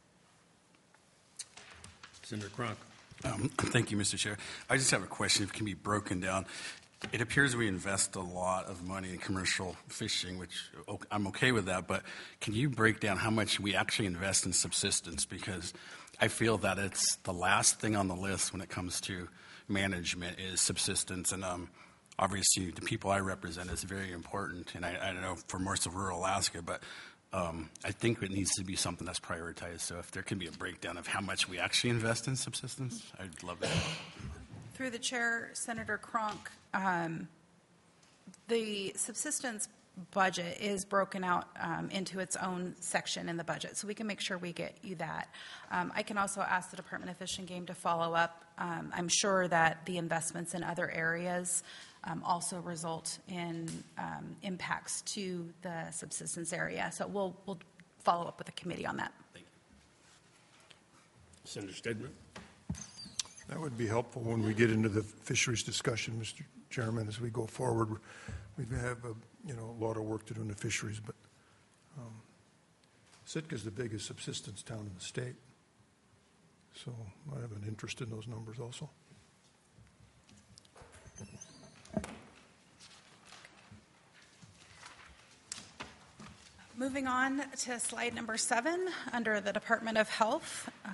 Senator Cronk. Um, Thank you, Mister Chair. I just have a question, if it can be broken down. It appears we invest a lot of money in commercial fishing, which o- I'm okay with that, but can you break down how much we actually invest in subsistence? Because I feel that it's the last thing on the list when it comes to management is subsistence, and um, obviously the people I represent is very important, and I, I don't know for most of rural Alaska, but um, I think it needs to be something that's prioritized. So if there can be a breakdown of how much we actually invest in subsistence, I'd love that. Through the chair, Senator Cronk, um, the subsistence budget is broken out um, into its own section in the budget, so we can make sure we get you that. Um, I can also ask the Department of Fish and Game to follow up. Um, I'm sure that the investments in other areas um, also result in um, impacts to the subsistence area, so we'll, we'll follow up with the committee on that. Thank you. Senator Stedman. That would be helpful when we get into the fisheries discussion, Mister Chairman, as we go forward. We have, a, you know, a lot of work to do in the fisheries, but um, Sitka's the biggest subsistence town in the state. So I have an interest in those numbers also. Moving on to slide number seven, under the Department of Health. Um,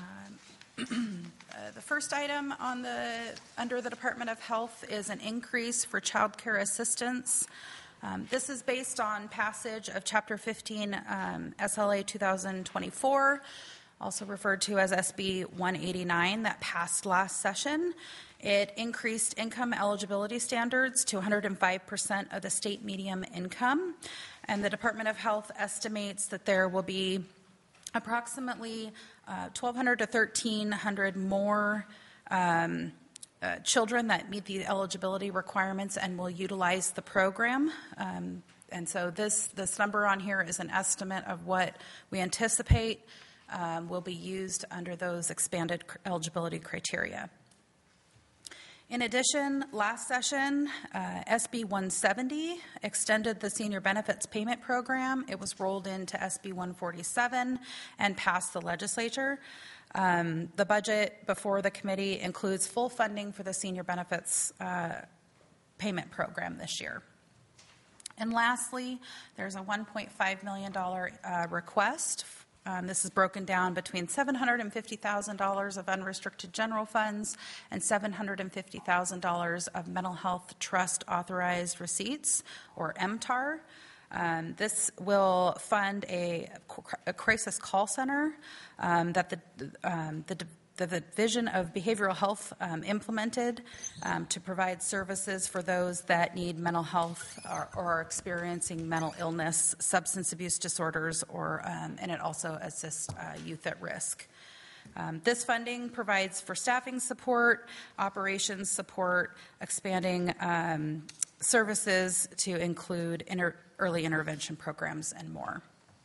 uh, the first item on the under the Department of Health is an increase for child care assistance. Um, this is based on passage of Chapter fifteen um, S L A two thousand twenty-four, also referred to as S B one eighty-nine, that passed last session. It increased income eligibility standards to one hundred five percent of the state median income, and the Department of Health estimates that there will be approximately uh, twelve hundred to thirteen hundred more um, uh, children that meet the eligibility requirements and will utilize the program. Um, and so this, this number on here is an estimate of what we anticipate um, will be used under those expanded eligibility criteria. In addition, last session, uh, S B one seventy extended the senior benefits payment program. It was rolled into S B one forty-seven and passed the legislature. Um, the budget before the committee includes full funding for the senior benefits uh, payment program this year. And lastly, there's a one point five million dollars uh, request. Um, this is broken down between seven hundred fifty thousand dollars of unrestricted general funds and seven hundred fifty thousand dollars of mental health trust authorized receipts, or M T A R. Um, this will fund a, a crisis call center um, that the, um, the the Division of Behavioral Health um, implemented um, to provide services for those that need mental health or, or are experiencing mental illness, substance abuse disorders, or um, and it also assists uh, youth at risk. Um, this funding provides for staffing support, operations support, expanding um, services to include inter- early intervention programs and more.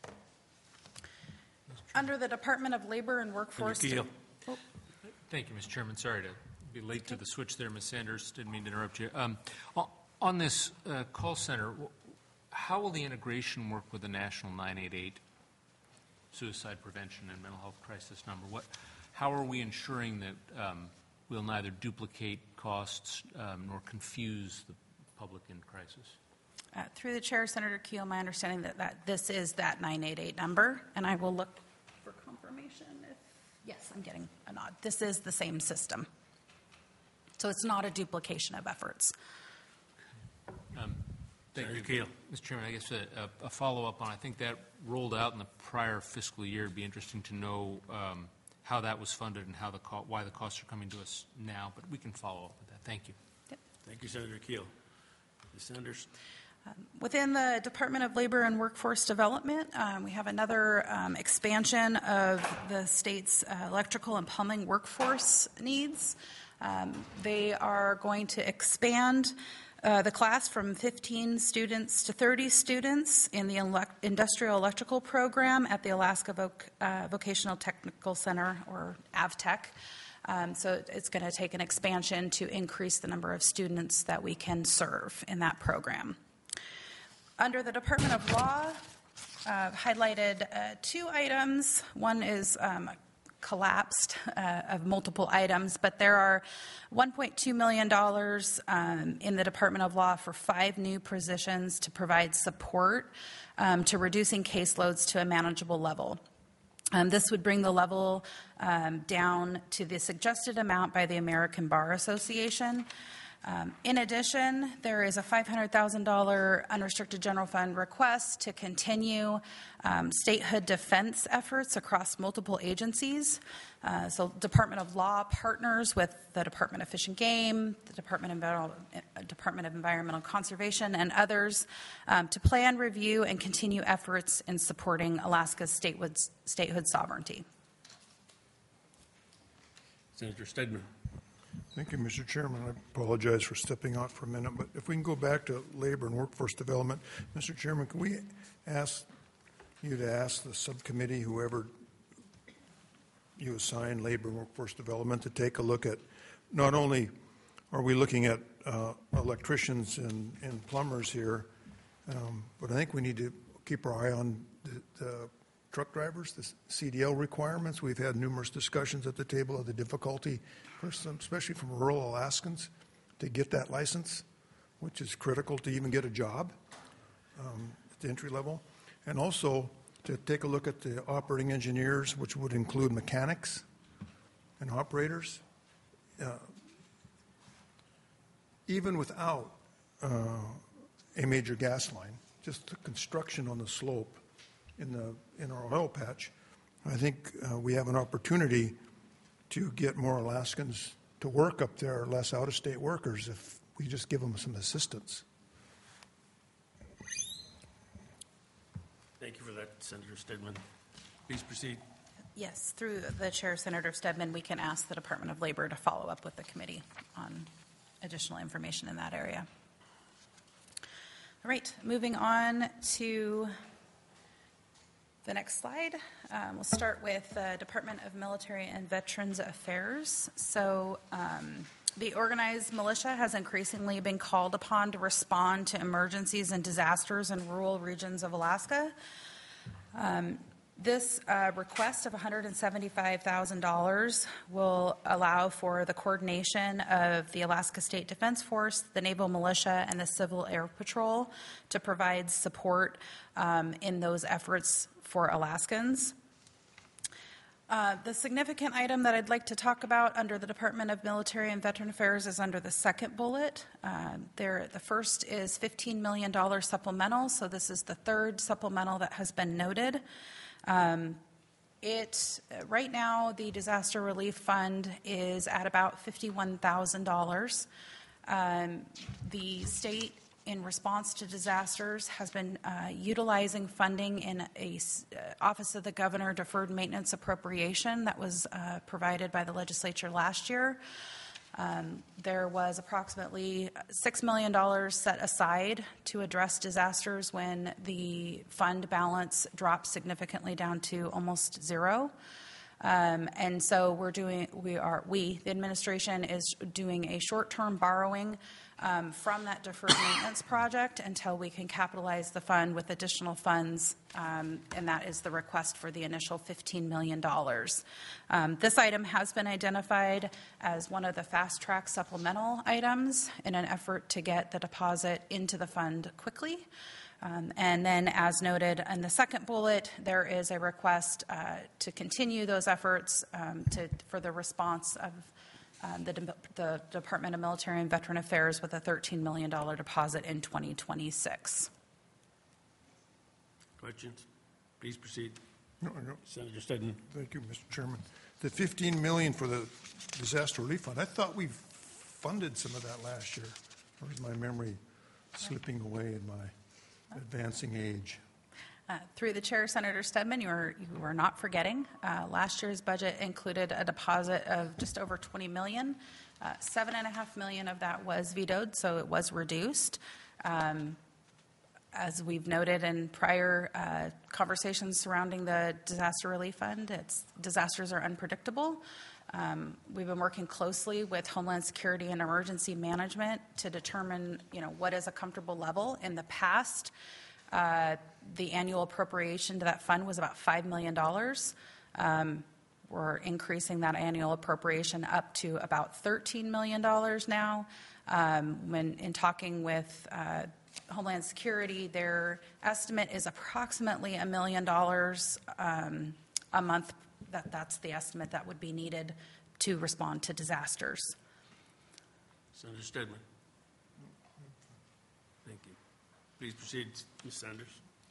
Under the Department of Labor and Workforce. Senator Keel. Oh. Thank you, Mister Chairman. Sorry to be late to the switch there, Miz Sanders. Didn't mean to interrupt you. Um, on this uh, call center, how will the integration work with the National nine eight eight suicide prevention and mental health crisis number? What, how are we ensuring that um, we'll neither duplicate costs um, nor confuse the public in crisis? Uh, through the chair, Senator Keel, my understanding that, that this is that nine eight eight number, and I will look for confirmation. If, yes, I'm getting a nod. This is the same system. So it's not a duplication of efforts. Um, thank Senator you, Keel. Mister Chairman. I guess a, a follow-up on, I think that rolled out in the prior fiscal year. It'd be interesting to know um, how that was funded and how the co- why the costs are coming to us now, but we can follow up with that. Thank you. Yep. Thank you, Senator Keel. Miz Sanders. Within the Department of Labor and Workforce Development, um, we have another um, expansion of the state's uh, electrical and plumbing workforce needs. Um, they are going to expand uh, the class from fifteen students to thirty students in the elect- industrial electrical program at the Alaska Voc- uh, Vocational Technical Center, or AVTech. Um, so it's going to take an expansion to increase the number of students that we can serve in that program. Under the Department of Law, uh, highlighted uh, two items. One is um, collapsed uh, of multiple items, but there are one point two million dollars um, in the Department of Law for five new positions to provide support um, to reducing caseloads to a manageable level. Um, this would bring the level um, down to the suggested amount by the American Bar Association. Um, in addition, there is a five hundred thousand dollars unrestricted general fund request to continue um, statehood defense efforts across multiple agencies. Uh, so Department of Law partners with the Department of Fish and Game, the Department of, Enviro- Department of Environmental Conservation, and others um, to plan, review, and continue efforts in supporting Alaska's statehood, statehood sovereignty. Senator Stedman. Thank you, Mister Chairman. I apologize for stepping out for a minute, but if we can go back to labor and workforce development, Mister Chairman, can we ask you to ask the subcommittee, whoever you assign labor and workforce development, to take a look at not only are we looking at uh, electricians and, and plumbers here, um, but I think we need to keep our eye on the, the truck drivers, the C D L requirements. We've had numerous discussions at the table of the difficulty, for some, especially from rural Alaskans, to get that license, which is critical to even get a job um, at the entry level. And also to take a look at the operating engineers, which would include mechanics and operators. Uh, even without uh, a major gas line, just the construction on the slope in the in our oil patch, I think uh, we have an opportunity to get more Alaskans to work up there, less out-of-state workers, if we just give them some assistance. Thank you for that, Senator Stedman. Please proceed. Yes, through the chair, Senator Stedman, we can ask the Department of Labor to follow up with the committee on additional information in that area. All right, moving on to the next slide. Um, we'll start with the Department of Military and Veterans Affairs. So um, the organized militia has increasingly been called upon to respond to emergencies and disasters in rural regions of Alaska. Um, This uh, request of one hundred seventy-five thousand dollars will allow for the coordination of the Alaska State Defense Force, the Naval Militia, and the Civil Air Patrol to provide support um, in those efforts for Alaskans. Uh, the significant item that I'd like to talk about under the Department of Military and Veteran Affairs is under the second bullet. Uh, there, the first is fifteen million dollars supplemental, so this is the third supplemental that has been noted. Um, it right now, the disaster relief fund is at about fifty-one thousand dollars. Um, the state, in response to disasters, has been uh, utilizing funding in a uh, Office of the Governor deferred maintenance appropriation that was uh, provided by the legislature last year. Um, there was approximately six million dollars set aside to address disasters when the fund balance dropped significantly down to almost zero. Um, and so we're doing, we are, we, the administration is doing a short-term borrowing um, from that deferred maintenance project until we can capitalize the fund with additional funds, um, and that is the request for the initial fifteen million dollars. Um, this item has been identified as one of the fast-track supplemental items in an effort to get the deposit into the fund quickly. Um, and then, as noted in the second bullet, there is a request uh, to continue those efforts um, to, for the response of um, the, De- the Department of Military and Veteran Affairs with a thirteen million dollars deposit in twenty twenty-six. Questions? Please proceed. No, no. Senator Stedman. Thank you, Mister Chairman. The fifteen million dollars for the disaster relief fund, I thought we funded some of that last year. Or is my memory slipping away in my advancing age. Uh, Through the chair, Senator Stedman, you are, you are not forgetting. Uh, last year's budget included a deposit of just over twenty million dollars. Uh, seven and a half million of that was vetoed, so it was reduced. Um, as we've noted in prior uh, conversations surrounding the disaster relief fund, it's, disasters are unpredictable. Um, we've been working closely with Homeland Security and Emergency Management to determine, you know, what is a comfortable level. In the past, uh, the annual appropriation to that fund was about five million dollars. Um, we're increasing that annual appropriation up to about thirteen million dollars now. Um, when in talking with uh, Homeland Security, their estimate is approximately a million dollars um, a month. That, that's the estimate that would be needed to respond to disasters. Senator Stedman. Thank you. Please proceed, Miz Sanders.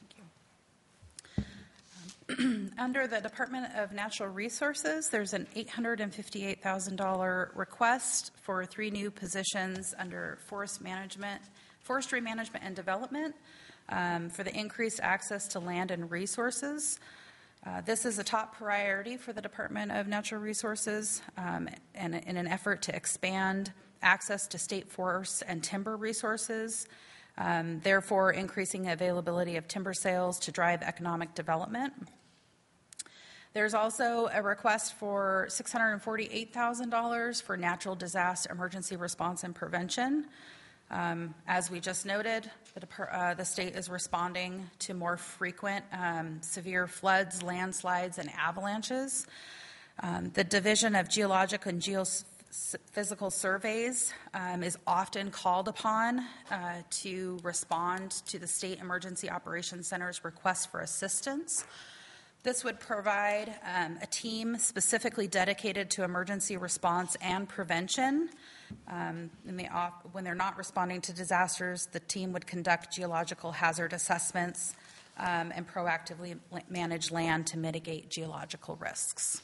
Under the Department of Natural Resources, there's an eight hundred fifty-eight thousand dollars request for three new positions under forest management, forestry management and development um, for the increased access to land and resources. Uh, this is a top priority for the Department of Natural Resources um, and in an effort to expand access to state forests and timber resources, um, therefore increasing availability of timber sales to drive economic development. There's also a request for six hundred forty-eight thousand dollars for natural disaster emergency response and prevention. Um, as we just noted, the, uh, the state is responding to more frequent um, severe floods, landslides, and avalanches. Um, the Division of Geologic and Geophysical Surveys um, is often called upon uh, to respond to the State Emergency Operations Center's request for assistance. This would provide um, a team specifically dedicated to emergency response and prevention. Um, and they off, when they're not responding to disasters, the team would conduct geological hazard assessments um, and proactively manage land to mitigate geological risks.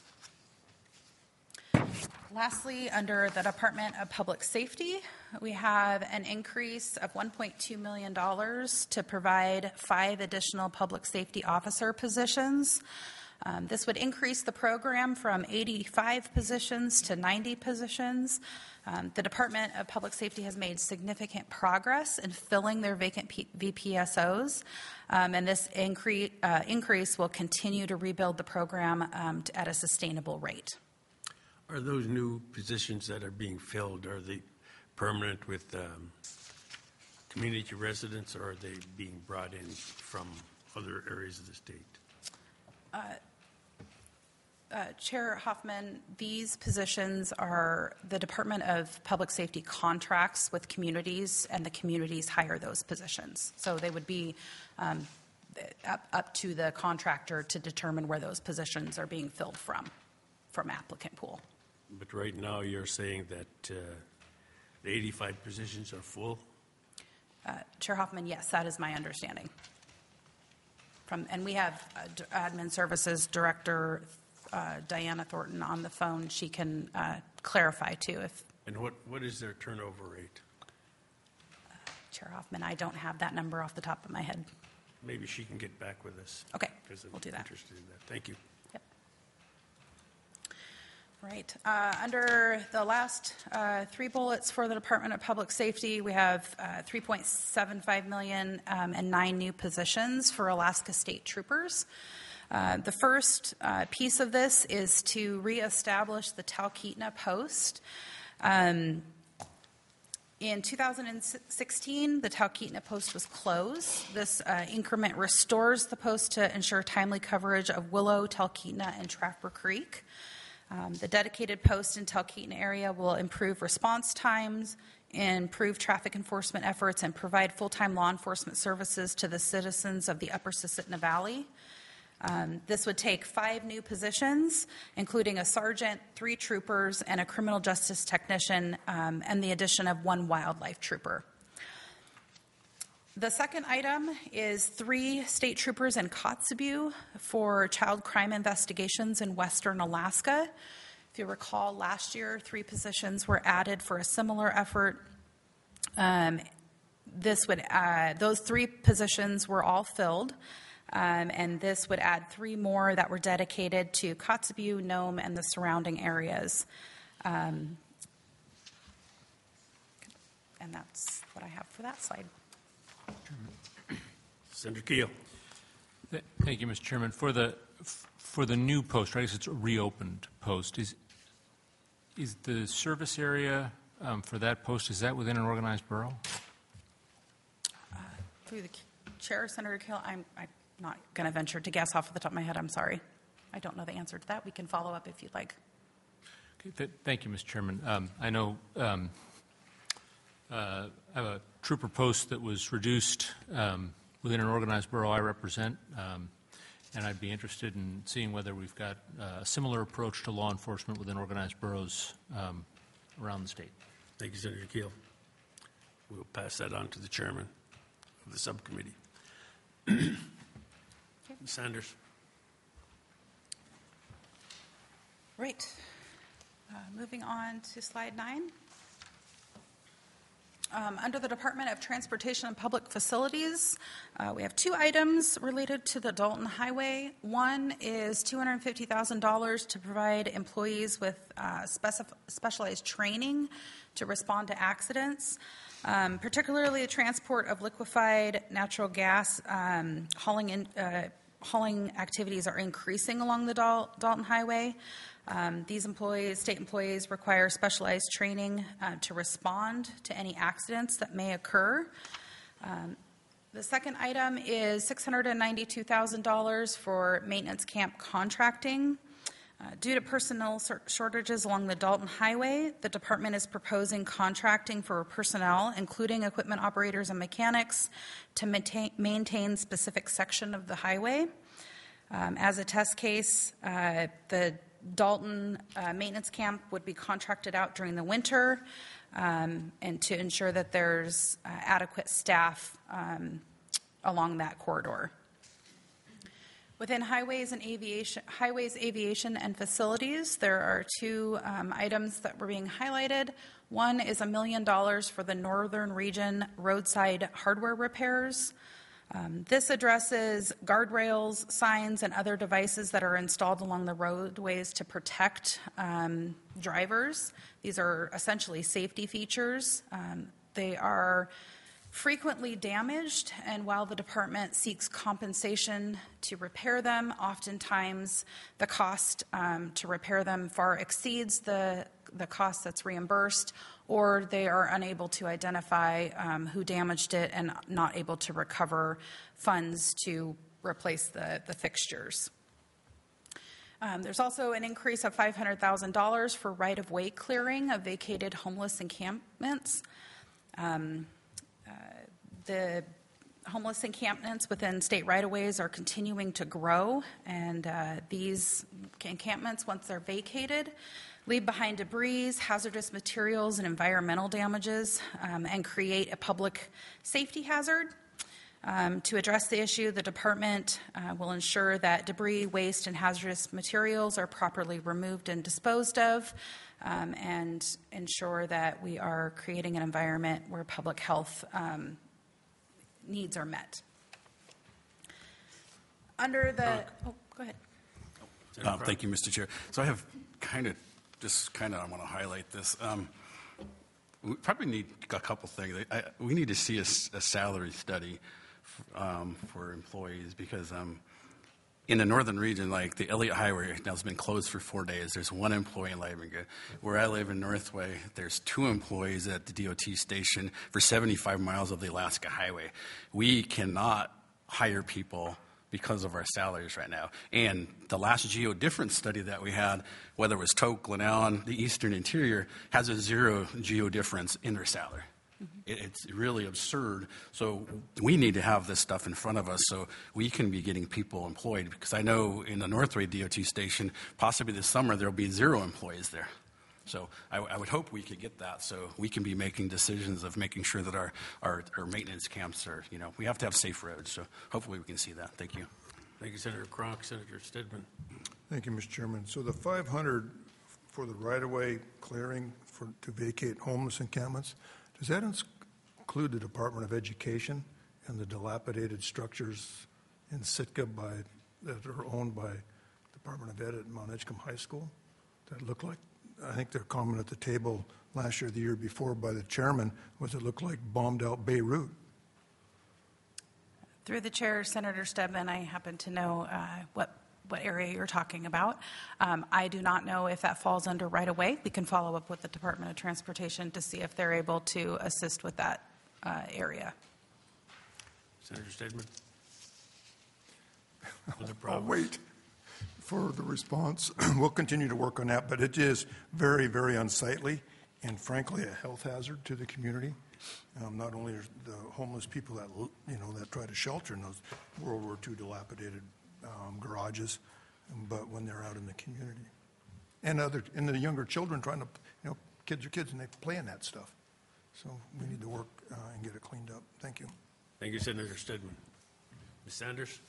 Lastly, under the Department of Public Safety, we have an increase of one point two million dollars to provide five additional public safety officer positions. Um, this would increase the program from eighty-five positions to ninety positions. Um, the Department of Public Safety has made significant progress in filling their vacant P- V P S Os, um, and this incre- uh, increase will continue to rebuild the program um, to, at a sustainable rate. Are those new positions that are being filled, are they permanent with um, community residents, or are they being brought in from other areas of the state? Uh, uh, Chair Hoffman, these positions are the Department of Public Safety contracts with communities, and the communities hire those positions. So they would be um, up, up to the contractor to determine where those positions are being filled from, from applicant pool. But right now, you're saying that uh, the eighty-five positions are full? Uh, Chair Hoffman, yes, that is my understanding. From, and we have uh, D- Admin Services Director uh, Diana Thornton on the phone. She can uh, clarify, too. If And what, what is their turnover rate? uh, Chair Hoffman, I don't have that number off the top of my head. Maybe she can get back with us. Okay, Because I'm we'll do that. interested in that. Thank you. Yep. Right. Uh, under the last uh, three bullets for the Department of Public Safety, we have uh, three point seven five million dollars um, and nine new positions for Alaska State Troopers. Uh, the first uh, piece of this is to reestablish the Talkeetna Post. Um, in two thousand sixteen, the Talkeetna Post was closed. This uh, increment restores the post to ensure timely coverage of Willow, Talkeetna, and Trapper Creek. Um, the dedicated post in Talkeetna area will improve response times, improve traffic enforcement efforts, and provide full-time law enforcement services to the citizens of the Upper Susitna Valley. Um, this would take five new positions, including a sergeant, three troopers, and a criminal justice technician, um, and the addition of one wildlife trooper. The second item is three state troopers in Kotzebue for child crime investigations in western Alaska. If you recall, last year, three positions were added for a similar effort. Um, this would, uh, those three positions were all filled, um, and this would add three more that were dedicated to Kotzebue, Nome, and the surrounding areas. Um, and that's what I have for that slide. Senator Keel. Th- Thank you, Mister Chairman. For the, f- for the new post, right, it's a reopened post, is, is the service area um, for that post, is that within an organized borough? Through the chair, Senator Keel, I'm, I'm not going to venture to guess off of the top of my head. I'm sorry. I don't know the answer to that. We can follow up if you'd like. Okay, th- Thank you, Mister Chairman. Um, I know um, uh, I have a trooper post that was reduced um, within an organized borough I represent, um, and I'd be interested in seeing whether we've got uh, a similar approach to law enforcement within organized boroughs um, around the state. Thank you, Senator Keel. We'll pass that on to the chairman of the subcommittee. Sanders. Right. Uh, moving on to slide nine. Um, under the Department of Transportation and Public Facilities, uh, we have two items related to the Dalton Highway. One is two hundred fifty thousand dollars to provide employees with uh, specif- specialized training to respond to accidents, um, particularly the transport of liquefied natural gas. Um, hauling, in, uh, hauling activities are increasing along the Dal- Dalton Highway. Um, these employees, state employees, require specialized training uh, to respond to any accidents that may occur. Um, the second item is six hundred ninety-two thousand dollars for maintenance camp contracting. Uh, due to personnel shortages along the Dalton Highway, the department is proposing contracting for personnel, including equipment operators and mechanics, to maintain, maintain specific section of the highway. Um, as a test case, uh, the Dalton uh, maintenance camp would be contracted out during the winter, um, and to ensure that there's uh, adequate staff um, along that corridor. Within highways and aviation, highways, aviation, and facilities, there are two um, items that were being highlighted. One is a million dollars for the Northern Region roadside hardware repairs. Um, this addresses guardrails, signs, and other devices that are installed along the roadways to protect um, drivers. These are essentially safety features. Um, they are frequently damaged, and while the department seeks compensation to repair them, oftentimes the cost um, to repair them far exceeds the, the cost that's reimbursed, or they are unable to identify um, who damaged it and not able to recover funds to replace the, the fixtures. Um, there's also an increase of five hundred thousand dollars for right-of-way clearing of vacated homeless encampments. Um, uh, the homeless encampments within state right-of-ways are continuing to grow, and uh, these encampments, once they're vacated, leave behind debris, hazardous materials, and environmental damages, um, and create a public safety hazard. Um, to address the issue, the department uh, will ensure that debris, waste, and hazardous materials are properly removed and disposed of, um, and ensure that we are creating an environment where public health um, needs are met. Under the, oh, go ahead. Uh, thank you, Mister Chair. So I have kind of, just kind of, I want to highlight this. Um, we probably need a couple things. I, we need to see a, a salary study um, for employees, because um, in the northern region, like the Elliott Highway now has been closed for four days. There's one employee in Livinga. Where I live in Northway, there's two employees at the D O T station for seventy-five miles of the Alaska Highway. We cannot hire people because of our salaries right now. And the last geo difference study that we had, whether it was Tok, Glenallen, the Eastern Interior, has a zero geo difference in their salary. Mm-hmm. It, it's really absurd. So we need to have this stuff in front of us so we can be getting people employed, because I know in the Northway D O T station, possibly this summer, there'll be zero employees there. So I, I would hope we could get that so we can be making decisions of making sure that our, our, our maintenance camps are, you know, we have to have safe roads. So hopefully we can see that. Thank you. Thank you, Senator Kronk. Senator Stedman. Thank you, Mister Chairman. So the five hundred for the right-of-way clearing for, to vacate homeless encampments, does that include the Department of Education and the dilapidated structures in Sitka by, that are owned by Department of Ed at Mount Edgecombe High School that look like, I think their comment at the table last year, the year before by the chairman, was it looked like bombed out Beirut. Through the chair, Senator Stedman, I happen to know uh, what what area you're talking about. Um, I do not know if that falls under right away. We can follow up with the Department of Transportation to see if they're able to assist with that uh, area. Senator Stedman? Other I'll problems? wait for the response. We'll continue to work on that, but it is very, very unsightly and frankly a health hazard to the community. Um, not only are the homeless people that, you know, that try to shelter in those World War Two dilapidated um, garages, but when they're out in the community. And other, and the younger children trying to, you know, kids are kids and they play in that stuff. So we need to work uh, and get it cleaned up. Thank you. Thank you, Senator Stedman. Miz Sanders?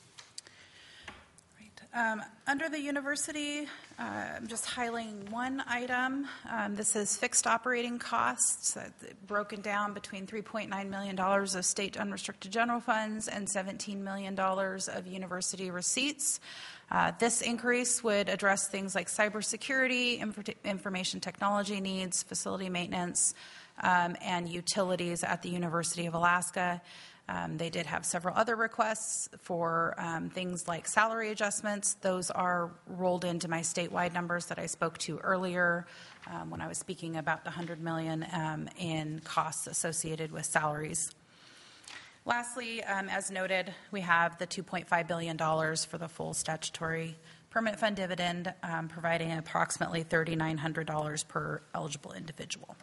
Um, under the university, uh, I'm just highlighting one item. Um, this is fixed operating costs, uh, broken down between three point nine million dollars of state unrestricted general funds and seventeen million dollars of university receipts. Uh, this increase would address things like cybersecurity, inf- information technology needs, facility maintenance, um, and utilities at the University of Alaska. Um, they did have several other requests for um, things like salary adjustments. Those are rolled into my statewide numbers that I spoke to earlier um, when I was speaking about the one hundred million dollars um, in costs associated with salaries. Lastly, um, as noted, we have the two point five billion dollars for the full statutory permanent fund dividend, um, providing approximately three thousand nine hundred dollars per eligible individual.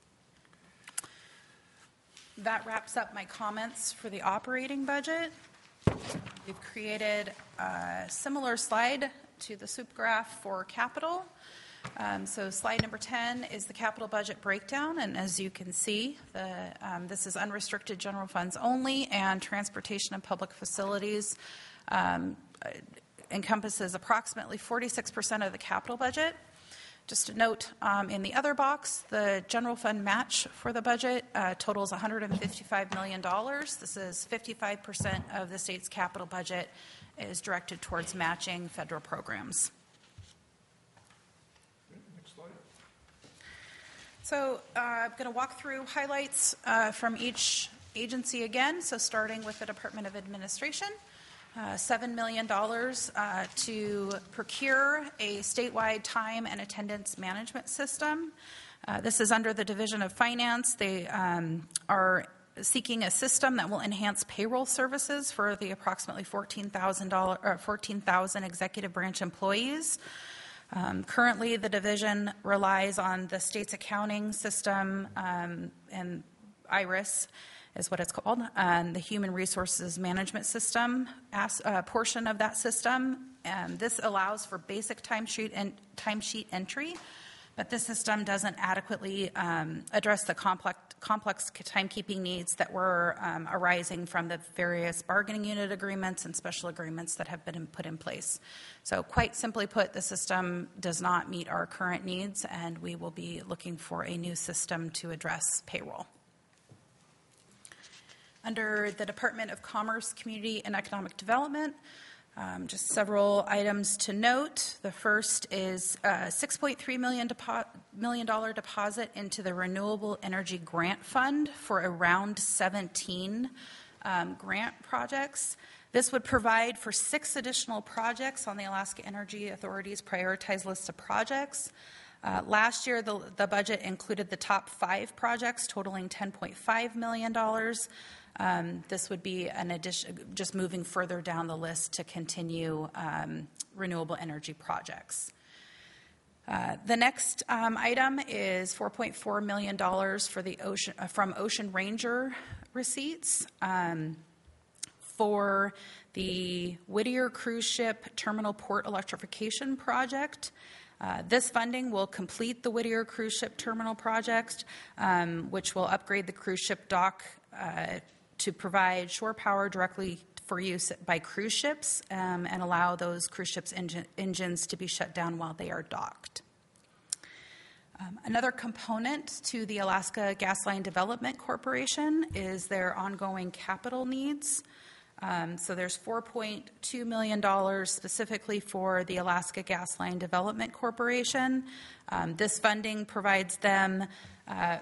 That wraps up my comments for the operating budget. We've created a similar slide to the soup graph for capital. Um, so slide number ten is the capital budget breakdown, and as you can see, the, um, this is unrestricted general funds only, and transportation and public facilities um, encompasses approximately forty-six percent of the capital budget. Just a note, um, in the other box, the general fund match for the budget uh, totals one hundred fifty-five million dollars. This is fifty-five percent of the state's capital budget is directed towards matching federal programs. Next slide. So uh, I'm going to walk through highlights uh, from each agency again. So starting with the Department of Administration. Uh, seven million dollars uh, to procure a statewide time and attendance management system. Uh, this is under the Division of Finance. They um, are seeking a system that will enhance payroll services for the approximately fourteen thousand uh, fourteen thousand executive branch employees. Um, currently, the division relies on the state's accounting system um, and IRIS is what it's called, and the Human Resources Management System as, uh, portion of that system. And this allows for basic timesheet and timesheet entry, but this system doesn't adequately um, address the complex, complex timekeeping needs that were um, arising from the various bargaining unit agreements and special agreements that have been put in place. So quite simply put, the system does not meet our current needs, and we will be looking for a new system to address payroll. Under the Department of Commerce, Community, and Economic Development, um, just several items to note. The first is a six point three million dollars deposit into the Renewable Energy Grant Fund for around seventeen um, grant projects. This would provide for six additional projects on the Alaska Energy Authority's prioritized list of projects. Uh, last year, the, the budget included the top five projects totaling ten point five million dollars. Um, this would be an addition, just moving further down the list to continue um, renewable energy projects. Uh, the next um, item is four point four million dollars for the ocean, uh, from Ocean Ranger receipts um, for the Whittier Cruise Ship Terminal Port Electrification Project. Uh, this funding will complete the Whittier Cruise Ship Terminal project, um, which will upgrade the cruise ship dock uh, to provide shore power directly for use by cruise ships um, and allow those cruise ships' engine, engines to be shut down while they are docked. Um, Another component to the Alaska Gas Line Development Corporation is their ongoing capital needs. Um, So there's four point two million dollars specifically for the Alaska Gas Line Development Corporation. Um, This funding provides them uh,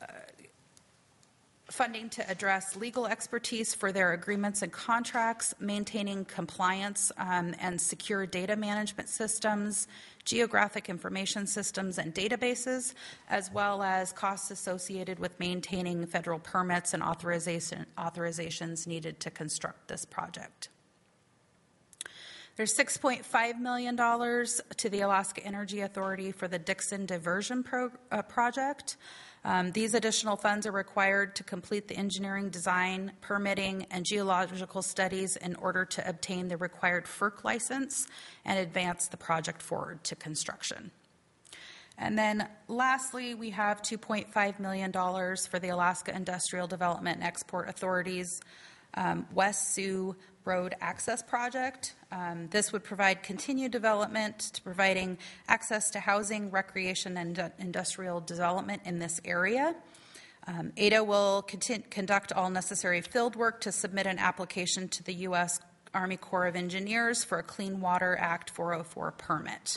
funding to address legal expertise for their agreements and contracts, maintaining compliance um, and secure data management systems, geographic information systems and databases, as well as costs associated with maintaining federal permits and authorization, authorizations needed to construct this project. There's six point five million dollars to the Alaska Energy Authority for the Dixon Diversion Pro, uh, Project. Um, these additional funds are required to complete the engineering, design, permitting, and geological studies in order to obtain the required F E R C license and advance the project forward to construction. And then lastly, we have two point five million dollars for the Alaska Industrial Development and Export Authority's um, West Sioux Road Access Project. Um, this would provide continued development to providing access to housing, recreation, and industrial development in this area. Um, A D A will continue, conduct all necessary field work to submit an application to the U S Army Corps of Engineers for a Clean Water Act four oh four permit.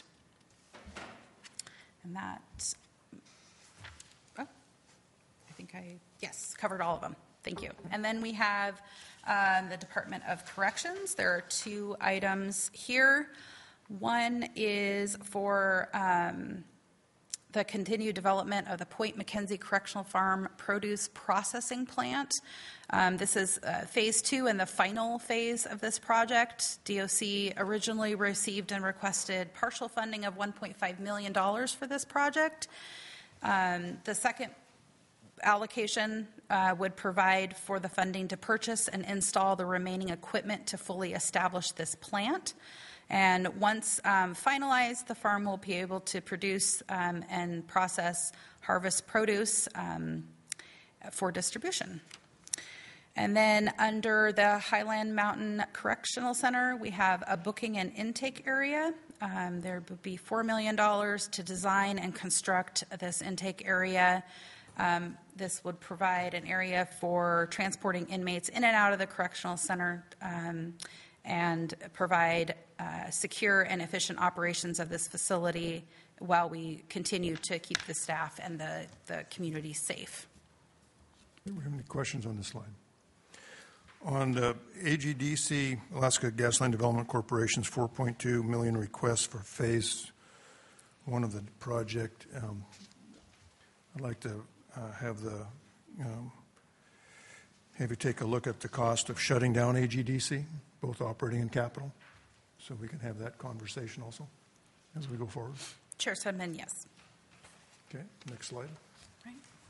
And that, oh, I think I, yes, covered all of them. Thank you. And then we have um, the Department of Corrections. There are two items here. One is for um, the continued development of the Point McKenzie Correctional Farm Produce Processing Plant. Um, this is uh, phase two and the final phase of this project. D O C originally received and requested partial funding of one point five million dollars for this project. Um, the second allocation uh, would provide for the funding to purchase and install the remaining equipment to fully establish this plant. And once um, finalized, the farm will be able to produce um, and process harvest produce um, for distribution. And then under the Highland Mountain Correctional Center, we have a booking and intake area. Um, there would be four million dollars to design and construct this intake area. Um, this would provide an area for transporting inmates in and out of the correctional center um, and provide uh, secure and efficient operations of this facility while we continue to keep the staff and the, the community safe. Do we have any questions on this slide? On the A G D C, Alaska Gas Line Development Corporation's four point two million dollars request for phase one of the project, um, I'd like to uh, have the um, have you take a look at the cost of shutting down A G D C, both operating and capital, so we can have that conversation also as we go forward. Chair Sundman, yes. Okay, next slide. Right.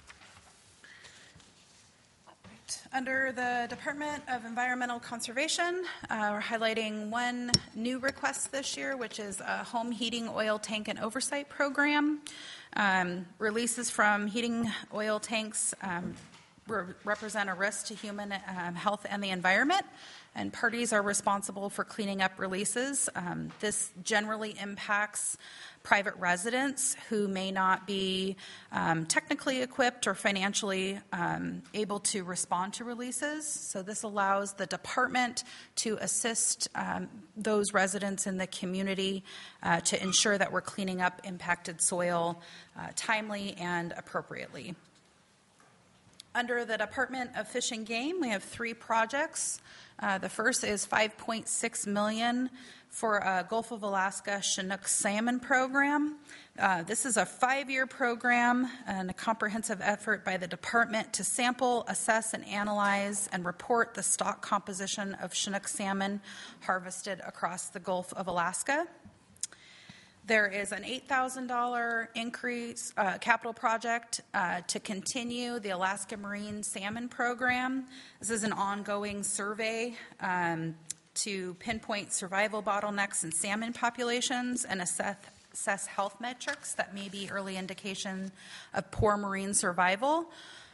Right. Under the Department of Environmental Conservation, uh, we're highlighting one new request this year, which is a home heating oil tank and oversight program. Um, releases from heating oil tanks um, re- represent a risk to human um, health and the environment, and parties are responsible for cleaning up releases. Um, this generally impacts private residents who may not be um, technically equipped or financially um, able to respond to releases. So this allows the department to assist um, those residents in the community uh, to ensure that we're cleaning up impacted soil uh, timely and appropriately. Under the Department of Fish and Game, we have three projects. Uh, the first is five point six million dollars for a Gulf of Alaska Chinook salmon program. Uh, this is a five-year program and a comprehensive effort by the department to sample, assess, and analyze and report the stock composition of Chinook salmon harvested across the Gulf of Alaska. There is an eight thousand dollars increase uh, capital project uh, to continue the Alaska Marine Salmon Program. This is an ongoing survey um, to pinpoint survival bottlenecks in salmon populations and assess, assess health metrics that may be early indication of poor marine survival,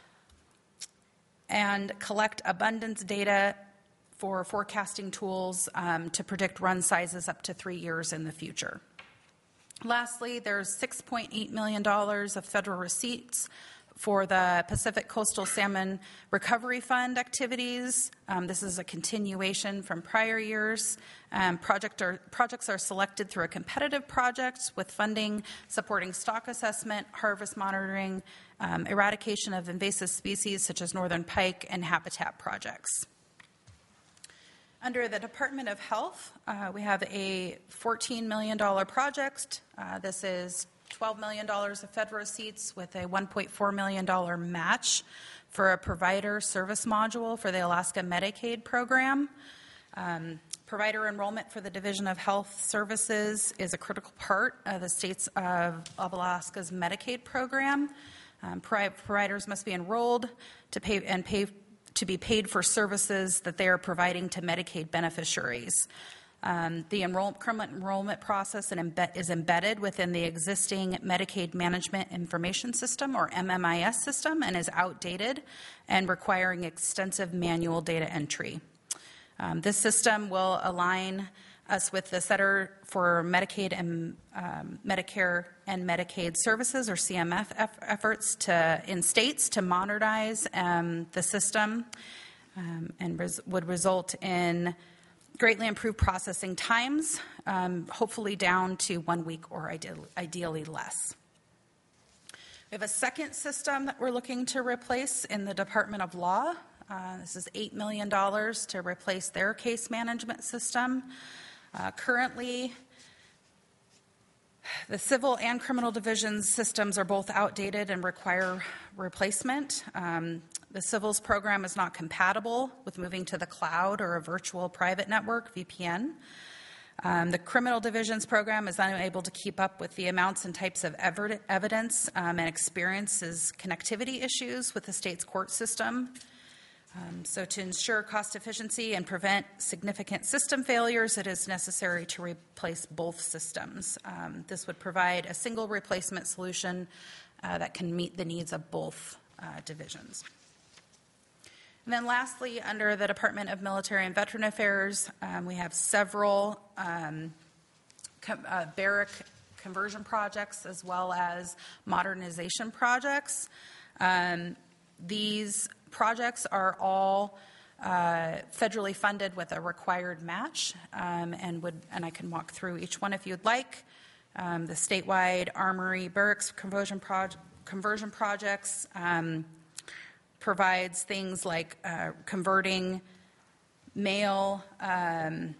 and collect abundance data for forecasting tools um, to predict run sizes up to three years in the future. Lastly, there's six point eight million dollars of federal receipts for the Pacific Coastal Salmon Recovery Fund activities. Um, this is a continuation from prior years. Um, project are, projects are selected through a competitive project with funding supporting stock assessment, harvest monitoring, um, eradication of invasive species such as northern pike, and habitat projects. Under the Department of Health, uh, we have a fourteen million dollars project. Uh, this is twelve million dollars of federal receipts with a one point four million dollars match for a provider service module for the Alaska Medicaid program. Um, provider enrollment for the Division of Health Services is a critical part of the states of, of Alaska's Medicaid program. Um, providers must be enrolled to pay and pay to be paid for services that they are providing to Medicaid beneficiaries. Um, the enroll, current enrollment process and embed, is embedded within the existing Medicaid Management Information System, or M M I S system, and is outdated and requiring extensive manual data entry. Um, this system will align us with the Center for Medicaid and um, Medicare and Medicaid Services, or C M F, eff- efforts to in states to modernize um, the system, um, and res- would result in greatly improved processing times, um, hopefully down to one week or ideally, ideally less. We have a second system that we're looking to replace in the Department of Law. Uh, this is eight million dollars to replace their case management system. Uh, currently, the civil and criminal divisions systems are both outdated and require replacement. Um, the civils program is not compatible with moving to the cloud or a virtual private network, V P N. Um, the criminal divisions program is unable to keep up with the amounts and types of ever- evidence um, and experiences connectivity issues with the state's court system. Um, so to ensure cost efficiency and prevent significant system failures, it is necessary to replace both systems. Um, this would provide a single replacement solution uh, that can meet the needs of both uh, divisions. And then lastly, under the Department of Military and Veteran Affairs, um, we have several um, com- uh, barrack conversion projects as well as modernization projects. Um, these projects are all uh, federally funded with a required match, um, and would and I can walk through each one if you'd like. Um, the statewide armory barracks conversion, proj- conversion projects um, provides things like uh, converting male um,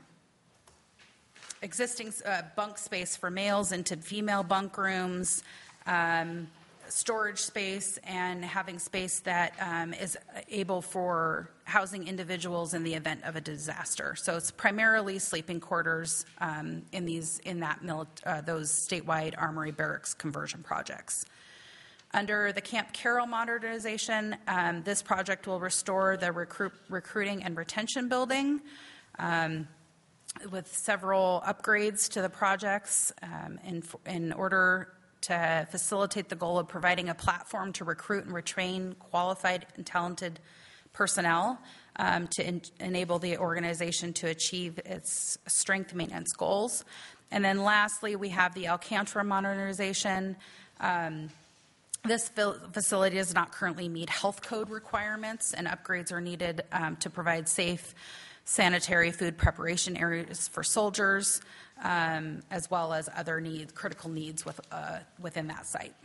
existing uh, bunk space for males into female bunk rooms, um, storage space, and having space that um, is able for housing individuals in the event of a disaster. So it's primarily sleeping quarters um, in these in that mili- uh, those statewide armory barracks conversion projects. Under the Camp Carroll modernization, um, this project will restore the recruit, recruiting and retention building um, with several upgrades to the projects um, in, in order to facilitate the goal of providing a platform to recruit and retrain qualified and talented personnel um, to en- enable the organization to achieve its strength maintenance goals. And then lastly, we have the Alcantara modernization. Um, This facility does not currently meet health code requirements, and upgrades are needed um, to provide safe sanitary food preparation areas for soldiers, um, as well as other needs, critical needs with, uh, within that site.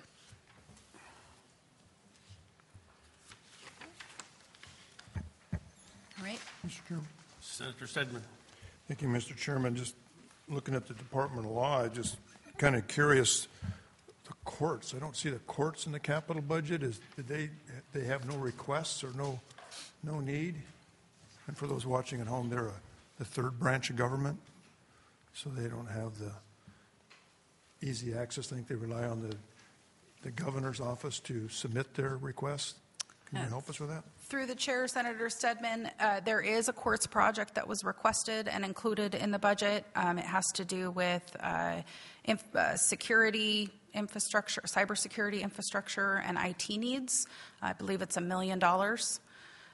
All right. Mister Chairman. Senator Sedman. Thank you, Mister Chairman. Just looking at the Department of Law, I just kind of curious. The courts, I don't see the courts in the capital budget. Is did they they have no requests or no no need? And for those watching at home, they're a, the third branch of government, so they don't have the easy access. I think they rely on the the governor's office to submit their requests. Can you help us with that? Through the chair, Senator Stedman, uh, there is a courts project that was requested and included in the budget. Um, it has to do with uh, inf- uh, security infrastructure, cybersecurity infrastructure, and I T needs. I believe it's a million dollars.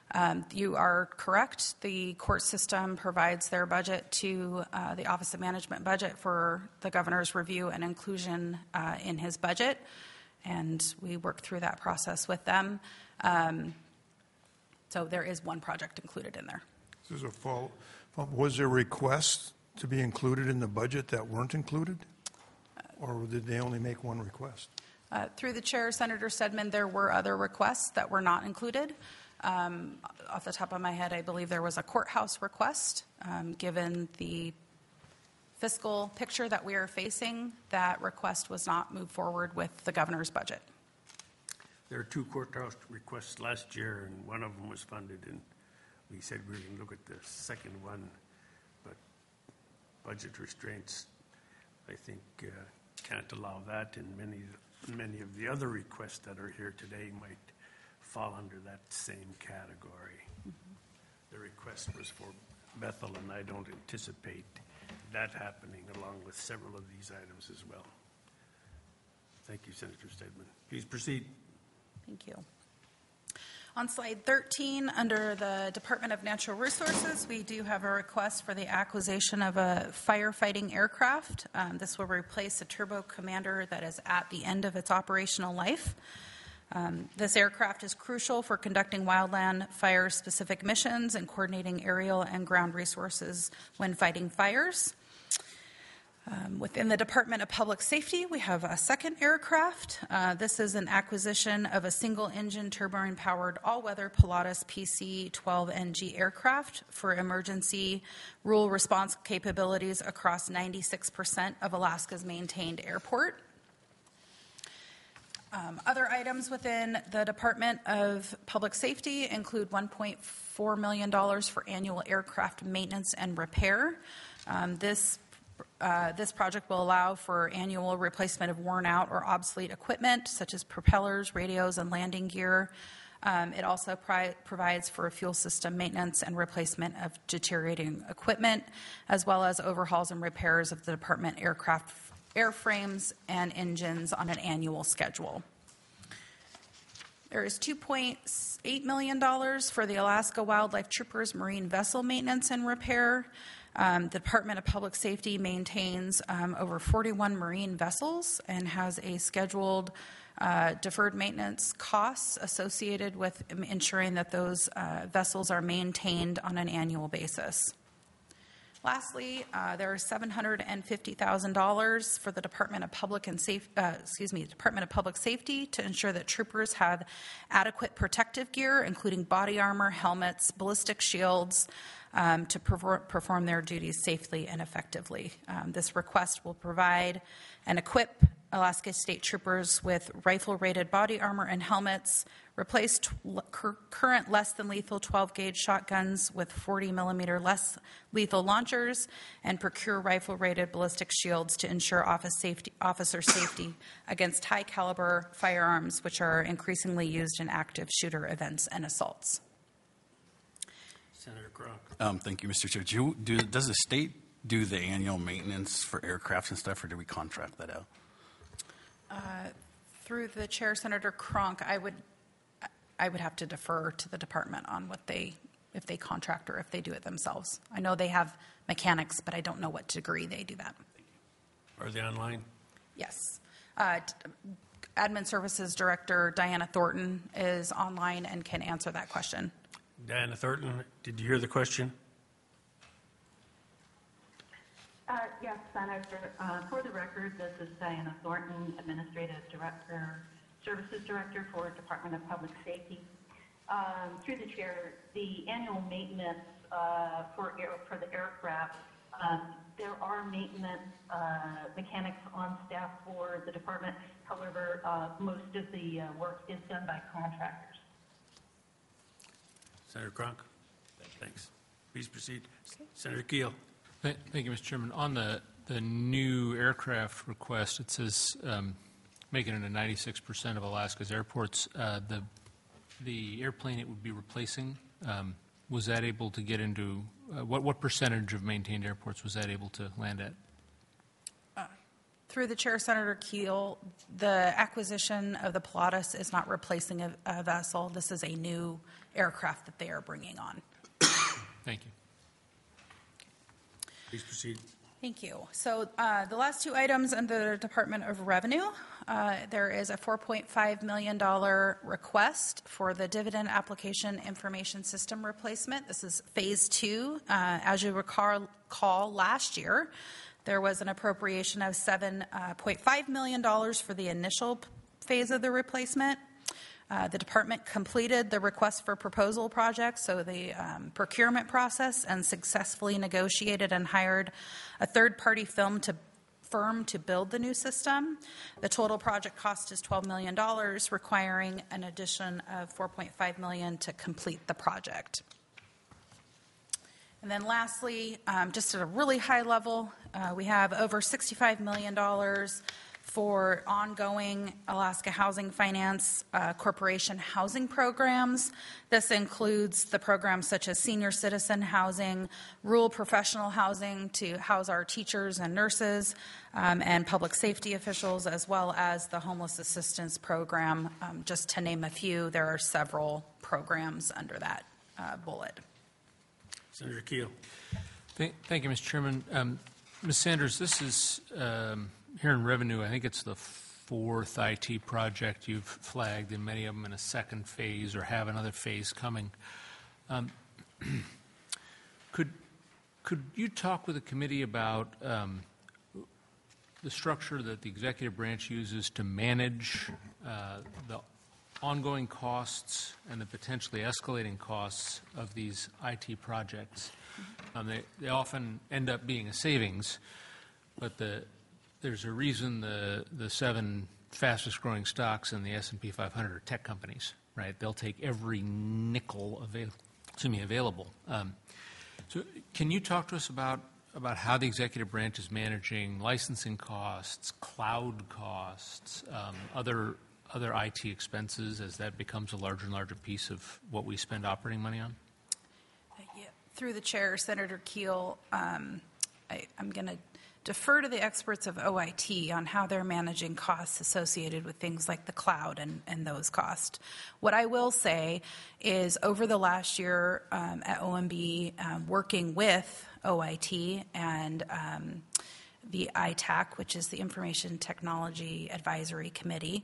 Um, You are correct. The court system provides their budget to uh, the Office of Management budget for the governor's review and inclusion uh, in his budget, and we work through that process with them. Um, So there is one project included in there. This is a fall, was there requests to be included in the budget that weren't included? Or did they only make one request? Uh, Through the chair, Senator Stedman, there were other requests that were not included. Um, Off the top of my head, I believe there was a courthouse request. Um, Given the fiscal picture that we are facing, that request was not moved forward with the governor's budget. There were two courthouse requests last year, and one of them was funded, and we said we were going to look at the second one, but budget restraints, I think, uh, can't allow that, and many, many of the other requests that are here today might fall under that same category. The request was for Bethel, and I don't anticipate that happening along with several of these items as well. Thank you, Senator Stedman. Please proceed. Thank you. On slide thirteen, under the Department of Natural Resources, we do have a request for the acquisition of a firefighting aircraft. Um, This will replace a Turbo Commander that is at the end of its operational life. Um, This aircraft is crucial for conducting wildland fire-specific missions and coordinating aerial and ground resources when fighting fires. Um, Within the Department of Public Safety, we have a second aircraft. Uh, This is an acquisition of a single-engine turbine-powered all-weather Pilatus P C twelve N G aircraft for emergency rural response capabilities across ninety-six percent of Alaska's maintained airport. Um, Other items within the Department of Public Safety include one point four million dollars for annual aircraft maintenance and repair. Um, This Uh, This project will allow for annual replacement of worn-out or obsolete equipment, such as propellers, radios, and landing gear. Um, It also pri- provides for fuel system maintenance and replacement of deteriorating equipment, as well as overhauls and repairs of the department aircraft airframes and engines on an annual schedule. There is two point eight million dollars for the Alaska Wildlife Troopers Marine Vessel Maintenance and Repair. Um, The Department of Public Safety maintains um, over forty-one marine vessels and has a scheduled uh, deferred maintenance costs associated with ensuring that those uh, vessels are maintained on an annual basis. Lastly, uh, there are seven hundred fifty thousand dollars for the Department of Public and Safe, uh, excuse me, Department of Public Safety to ensure that troopers have adequate protective gear, including body armor, helmets, ballistic shields, um, to perfor- perform their duties safely and effectively. Um, this request will provide and equip Alaska State Troopers with rifle-rated body armor and helmets, replace t- cur- current less-than-lethal twelve-gauge shotguns with forty millimeter less lethal launchers, and procure rifle-rated ballistic shields to ensure office safety, officer safety against high-caliber firearms, which are increasingly used in active shooter events and assaults. Senator Cronk. Um, thank you, Mister Chair. Do, you- do, does the state do the annual maintenance for aircrafts and stuff, or do we contract that out? Through the chair, Senator Cronk, I would, I would have to defer to the department on what they, if they contract or if they do it themselves. I know they have mechanics, but I don't know what degree they do that. Are they online? Yes. Uh, t- Admin Services Director Diana Thornton is online and can answer that question. Diana Thornton, did you hear the question? Uh, Yes, Senator. Uh, For the record, this is Diana Thornton, Administrative Director, Services Director for Department of Public Safety. Um, Through the chair, the annual maintenance uh, for air, for the aircraft, um, there are maintenance uh, mechanics on staff for the department. However, uh, most of the uh, work is done by contractors. Senator Cronk? Thanks. Please proceed. Senator Keel. Th- Thank you, Mister Chairman. On the, the new aircraft request, it says um, make it into ninety-six percent of Alaska's airports. Uh, The, the airplane it would be replacing, um, was that able to get into, uh, what, what percentage of maintained airports was that able to land at? Through the chair, Senator Keel, the acquisition of the Pilatus is not replacing a, a vessel. This is a new aircraft that they are bringing on. Thank you. Please proceed. Thank you. So uh, the last two items under the Department of Revenue, uh, there is a four point five million dollars request for the dividend application information system replacement. This is phase two. Uh, as you recall, recall, last year, there was an appropriation of seven point five million dollars for the initial phase of the replacement. Uh, the department completed the request for proposal project, so the um, procurement process, and successfully negotiated and hired a third-party film to firm to build the new system. The total project cost is twelve million dollars, requiring an addition of four point five million dollars to complete the project. And then lastly, um, just at a really high level, uh, we have over sixty-five million dollars for ongoing Alaska Housing Finance uh, Corporation housing programs. This includes the programs such as senior citizen housing, rural professional housing to house our teachers and nurses, um, and public safety officials, as well as the homeless assistance program. Um, just to name a few, there are several programs under that uh, bullet. Senator Keel. Thank, thank you, Mister Chairman. Um, Miz Sanders, this is um, here in revenue. I think it's the fourth I T project you've flagged, and many of them in a second phase or have another phase coming. Um, could could you talk with the committee about um, the structure that the executive branch uses to manage uh, the ongoing costs and the potentially escalating costs of these I T projects? Um, they, they often end up being a savings, but the, there's a reason the, the seven fastest growing stocks in the S and P five hundred are tech companies, right? They'll take every nickel avail- excuse me, available. Um, so can you talk to us about, about how the executive branch is managing licensing costs, cloud costs, um, other other I T expenses as that becomes a larger and larger piece of what we spend operating money on? Yeah. Through the chair, Senator Keel, um, I, I'm going to defer to the experts of O I T on how they're managing costs associated with things like the cloud and, and those costs. What I will say is over the last year um, at O M B, um, working with O I T and um, the I T A C, which is the Information Technology Advisory Committee,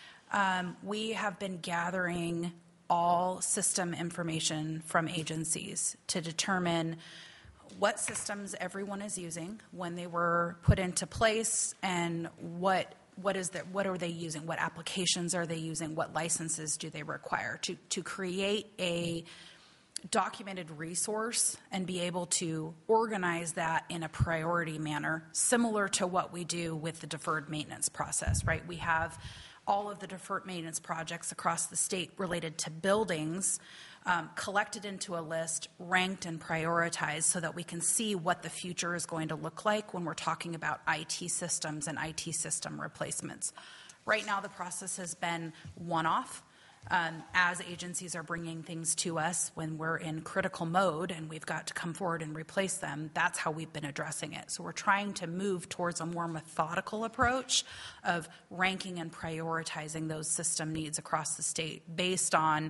um, we have been gathering all system information from agencies to determine what systems everyone is using, when they were put into place, and what what is the, what are they using, what applications are they using, what licenses do they require to, to create a documented resource and be able to organize that in a priority manner, similar to what we do with the deferred maintenance process, right? We have all of the deferred maintenance projects across the state related to buildings um, collected into a list, ranked and prioritized so that we can see what the future is going to look like when we're talking about I T systems and I T system replacements. Right now, the process has been one-off. Um, as agencies are bringing things to us when we're in critical mode and we've got to come forward and replace them, that's how we've been addressing it. So we're trying to move towards a more methodical approach of ranking and prioritizing those system needs across the state based on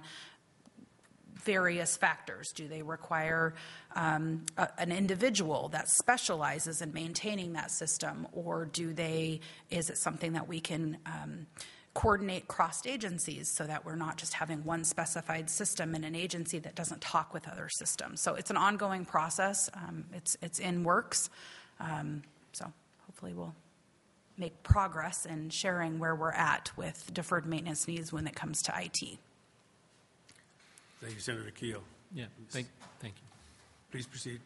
various factors. Do they require um, a, an individual that specializes in maintaining that system, or do they, is it something that we can um, coordinate cross agencies so that we're not just having one specified system in an agency that doesn't talk with other systems? So it's an ongoing process. Um, it's it's in works. Um, so hopefully we'll make progress in sharing where we're at with deferred maintenance needs when it comes to I T. Thank you, Senator Keel. Yeah, thank, thank you. Please proceed.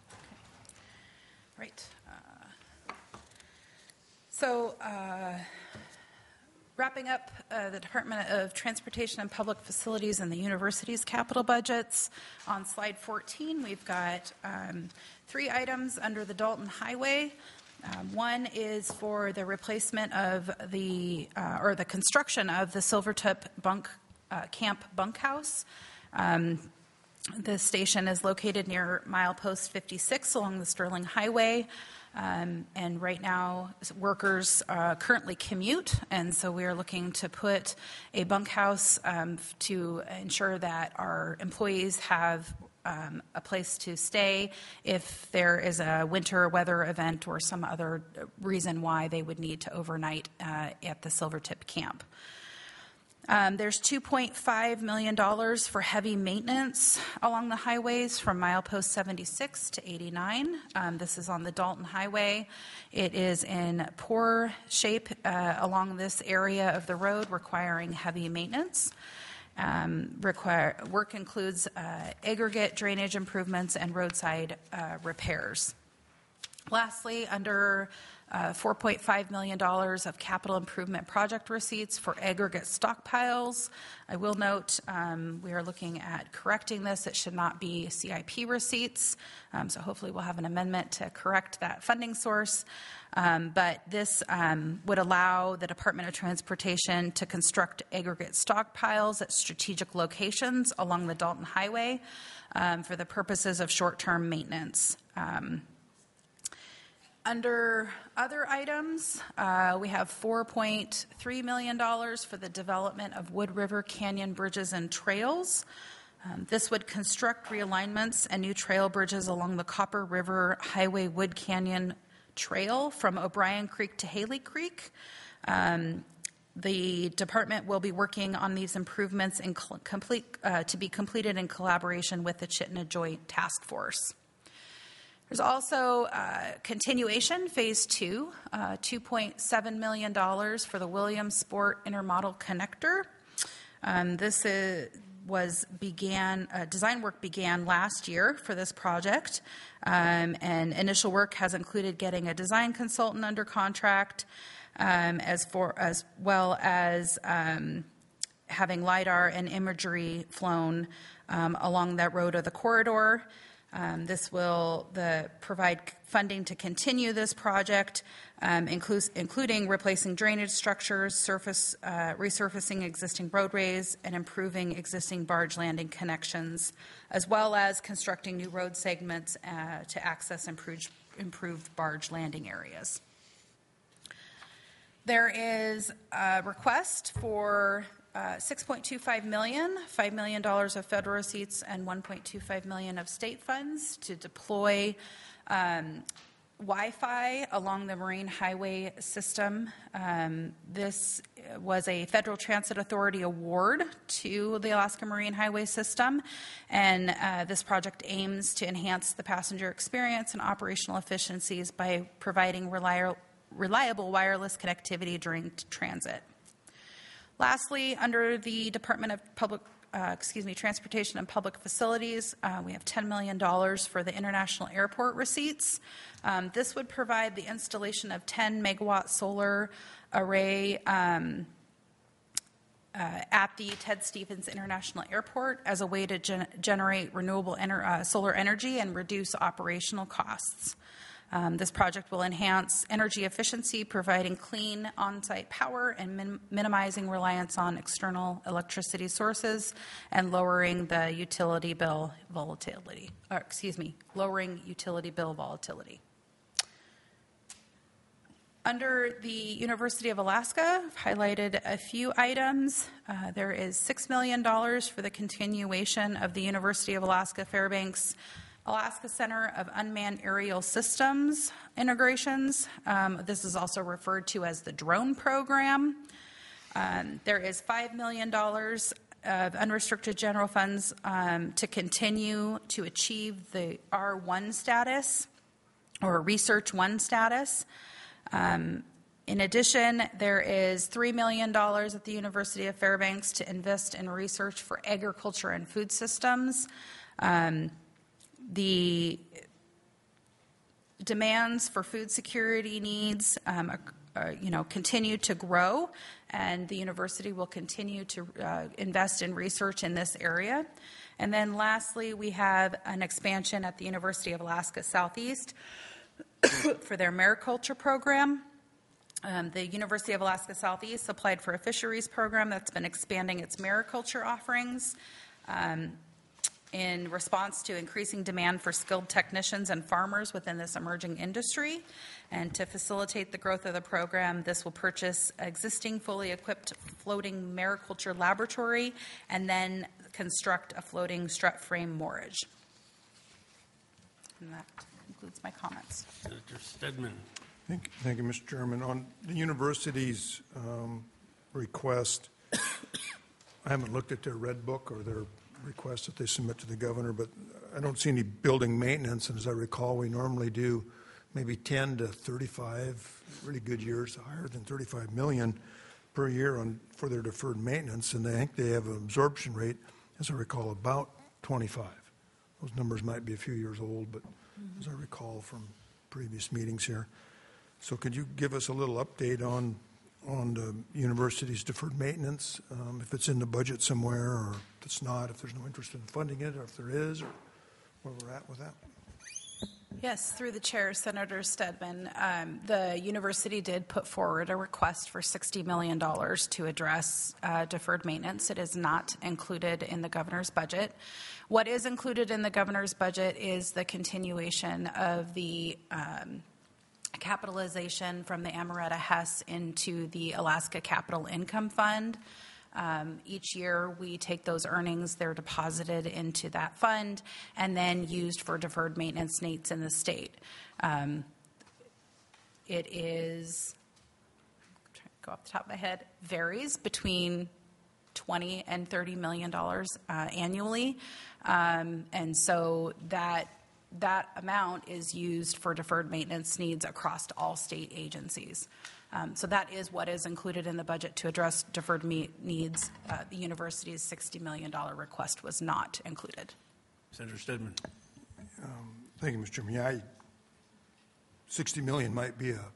Right. Uh, so. Uh, Wrapping up uh, the Department of Transportation and Public Facilities and the university's capital budgets, on slide fourteen, we've got um, three items under the Dalton Highway. Um, one is for the replacement of the, uh, or the construction of the Silvertip bunk, uh, Camp Bunkhouse. Um, The station is located near milepost fifty-six along the Sterling Highway. Um, and right now, workers uh, currently commute, and so we are looking to put a bunkhouse um, to ensure that our employees have um, a place to stay if there is a winter weather event or some other reason why they would need to overnight uh, at the Silvertip camp. Um, there's two point five million dollars for heavy maintenance along the highways from milepost seventy-six to eighty-nine. Um, this is on the Dalton Highway. It is in poor shape uh, along this area of the road, requiring heavy maintenance. Um, require, work includes uh, aggregate drainage improvements and roadside uh, repairs. Lastly, under uh, four point five million dollars of capital improvement project receipts for aggregate stockpiles. I will note um, we are looking at correcting this. It should not be C I P receipts, um, so hopefully we'll have an amendment to correct that funding source. Um, but this um, would allow the Department of Transportation to construct aggregate stockpiles at strategic locations along the Dalton Highway um, for the purposes of short-term maintenance. Um, Under other items, uh, we have four point three million dollars for the development of Wood River Canyon bridges and trails. Um, this would construct realignments and new trail bridges along the Copper River Highway Wood Canyon Trail from O'Brien Creek to Haley Creek. Um, the department will be working on these improvements in complete, uh, to be completed in collaboration with the Chitina Joint Task Force. There's also uh, continuation, phase two, uh, two point seven million dollars for the Williams Sport Intermodal Connector. Um, this is, was began, uh, design work began last year for this project, um, and initial work has included getting a design consultant under contract, um, as for as well as um, having LiDAR and imagery flown um, along that road or the corridor. Um, this will the, provide funding to continue this project, um, includes, including replacing drainage structures, surface, uh, resurfacing existing roadways, and improving existing barge landing connections, as well as constructing new road segments uh, to access improved, improved barge landing areas. There is a request for Uh, six point two five million dollars, five million dollars of federal receipts, and one point two five million dollars of state funds to deploy um, Wi-Fi along the Marine Highway system. Um, this was a Federal Transit Authority award to the Alaska Marine Highway system, and uh, this project aims to enhance the passenger experience and operational efficiencies by providing reliable, reliable wireless connectivity during transit. Lastly, under the Department of Public, uh, excuse me, Transportation and Public Facilities, uh, we have ten million dollars for the international airport receipts. Um, this would provide the installation of ten megawatt solar array um, uh, at the Ted Stevens International Airport as a way to gen- generate renewable ener- uh, solar energy and reduce operational costs. Um, this project will enhance energy efficiency, providing clean on-site power and min- minimizing reliance on external electricity sources and lowering the utility bill volatility, or excuse me, lowering utility bill volatility. Under the University of Alaska, I've highlighted a few items. Uh, there is six million dollars for the continuation of the University of Alaska Fairbanks Alaska Center of Unmanned Aerial Systems integrations. Um, this is also referred to as the drone program. Um, there is five million dollars of unrestricted general funds um, to continue to achieve the R one status or Research one status. Um, in addition, there is three million dollars at the University of Fairbanks to invest in research for agriculture and food systems. Um, The demands for food security needs, um, are, are, you know, continue to grow, and the university will continue to uh, invest in research in this area. And then lastly, we have an expansion at the University of Alaska Southeast for their mariculture program. Um, the University of Alaska Southeast applied for a fisheries program that's been expanding its mariculture offerings. Um, in response to increasing demand for skilled technicians and farmers within this emerging industry. And to facilitate the growth of the program, this will purchase existing fully equipped floating mariculture laboratory and then construct a floating strut frame moorage. And that concludes my comments. Senator Stedman. Thank thank you, Mister Chairman. On the university's um, request, I haven't looked at their red book or their request that they submit to the governor, but I don't see any building maintenance. And as I recall, we normally do maybe ten to thirty-five, really good years, higher than thirty-five million per year on for their deferred maintenance. And I think they have an absorption rate, as I recall, about twenty-five. Those numbers might be a few years old, but mm-hmm. as I recall from previous meetings here. So could you give us a little update on on the university's deferred maintenance, um, if it's in the budget somewhere, or if it's not, if there's no interest in funding it, or if there is, or where we're at with that? Yes, through the chair, Senator Stedman, um, the university did put forward a request for sixty million dollars to address uh, deferred maintenance. It is not included in the governor's budget. What is included in the governor's budget is the continuation of the um, capitalization from the Amaretta Hess into the Alaska Capital Income Fund. Um, each year we take those earnings, they're deposited into that fund and then used for deferred maintenance needs in the state. Um, it is, I'm trying to go off the top of my head, varies between twenty and thirty million dollars uh, annually. Um, and so that that amount is used for deferred maintenance needs across all state agencies. Um, so that is what is included in the budget to address deferred me- needs. Uh, the university's sixty million dollars request was not included. Senator Stedman. Um, thank you, Mister Chairman. Yeah, I, sixty million dollars might be a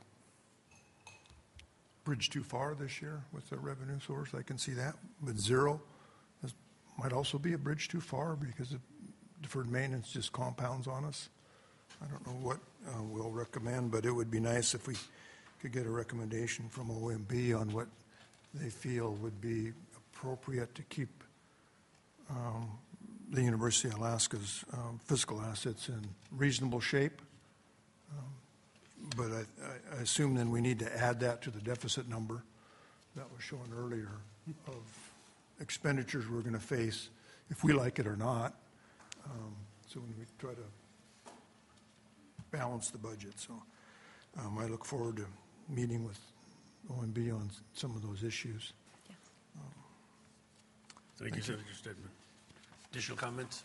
bridge too far this year with the revenue source. I can see that. But zero is, might also be a bridge too far because the deferred maintenance just compounds on us. I don't know what uh, we'll recommend, but it would be nice if we could get a recommendation from O M B on what they feel would be appropriate to keep um, the University of Alaska's um, fiscal assets in reasonable shape. Um, but I, I, I assume then we need to add that to the deficit number that was shown earlier of expenditures we're going to face, if we like it or not. Um, so when we try to balance the budget. So um, I look forward to meeting with O M B on some of those issues. Yes. Um, Thank, Thank you, Senator Stedman. Additional comments?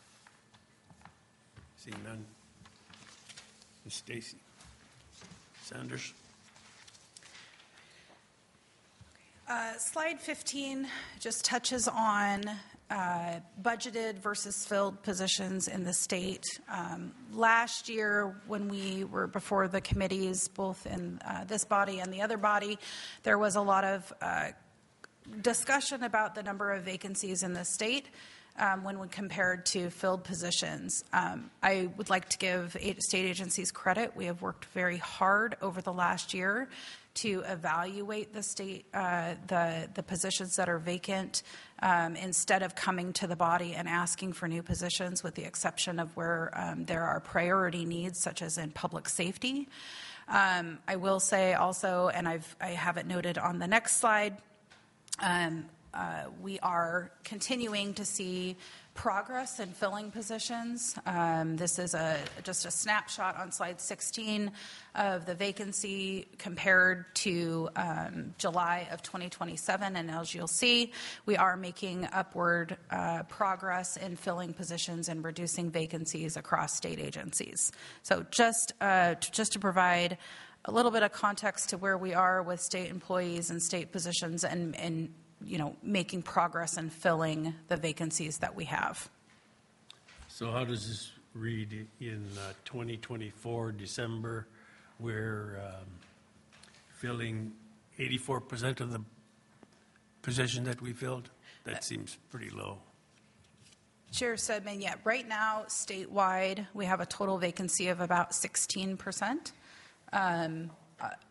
Seeing none. Miz Stacy. Sanders. Uh, slide fifteen just touches on uh, budgeted versus filled positions in the state. Um, last year, when we were before the committees, both in uh, this body and the other body, there was a lot of uh, discussion about the number of vacancies in the state um, when we compared to filled positions. Um, I would like to give state agencies credit. We have worked very hard over the last year to evaluate the state, uh, the the positions that are vacant, um, instead of coming to the body and asking for new positions, with the exception of where um, there are priority needs, such as in public safety. Um, I will say also, and I've I have it noted on the next slide, um, uh, we are continuing to see progress in filling positions. Um, this is a just a snapshot on slide sixteen of the vacancy compared to um, July of twenty twenty-seven. And as you'll see, we are making upward uh, progress in filling positions and reducing vacancies across state agencies. So just uh, to, just to provide a little bit of context to where we are with state employees and state positions, and, and you know, making progress in filling the vacancies that we have. So how does this read in uh, twenty twenty-four, December, we're um, filling eighty-four percent of the position that we filled? That seems pretty low. Chair Stedman, yeah, right now, statewide, we have a total vacancy of about sixteen percent. Um, uh,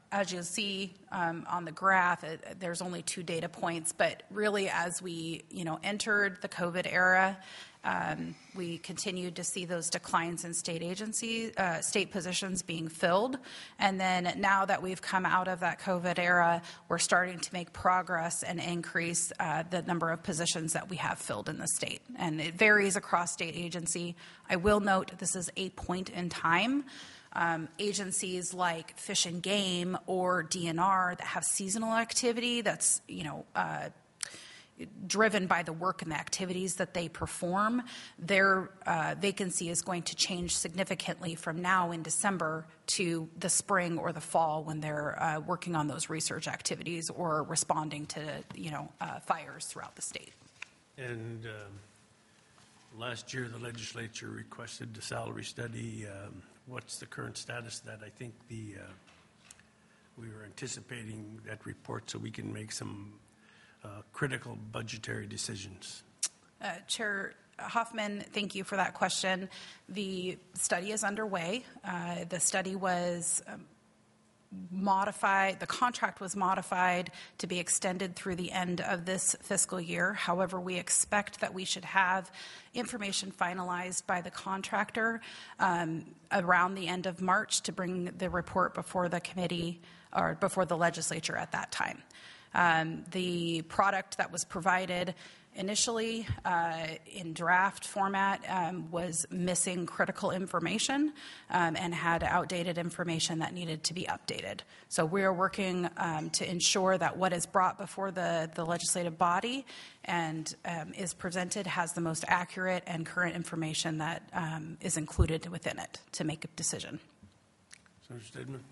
as you'll see um, on the graph, it, there's only two data points, but really as we, you know, entered the COVID era, um, we continued to see those declines in state agency, uh, state positions being filled. And then now that we've come out of that COVID era, we're starting to make progress and increase uh, the number of positions that we have filled in the state. And it varies across state agency. I will note this is a point in time. Um, agencies like Fish and Game or D N R that have seasonal activity that's, you know, uh, driven by the work and the activities that they perform, their uh, vacancy is going to change significantly from now in December to the spring or the fall when they're uh, working on those research activities or responding to, you know, uh, fires throughout the state. And um, last year, the legislature requested the salary study. Um, what's the current status of that? I think the uh, we were anticipating that report so we can make some uh, critical budgetary decisions. Uh, Chair Hoffman, thank you for that question. The study is underway. Uh, the study was um, modified, the contract was modified to be extended through the end of this fiscal year. However, we expect that we should have information finalized by the contractor um, around the end of March to bring the report before the committee or before the legislature at that time. Um, the product that was provided initially uh, in draft format um, was missing critical information um, and had outdated information that needed to be updated. So we are working um, to ensure that what is brought before the, the legislative body and um, is presented has the most accurate and current information that um, is included within it to make a decision. Senator Stedman.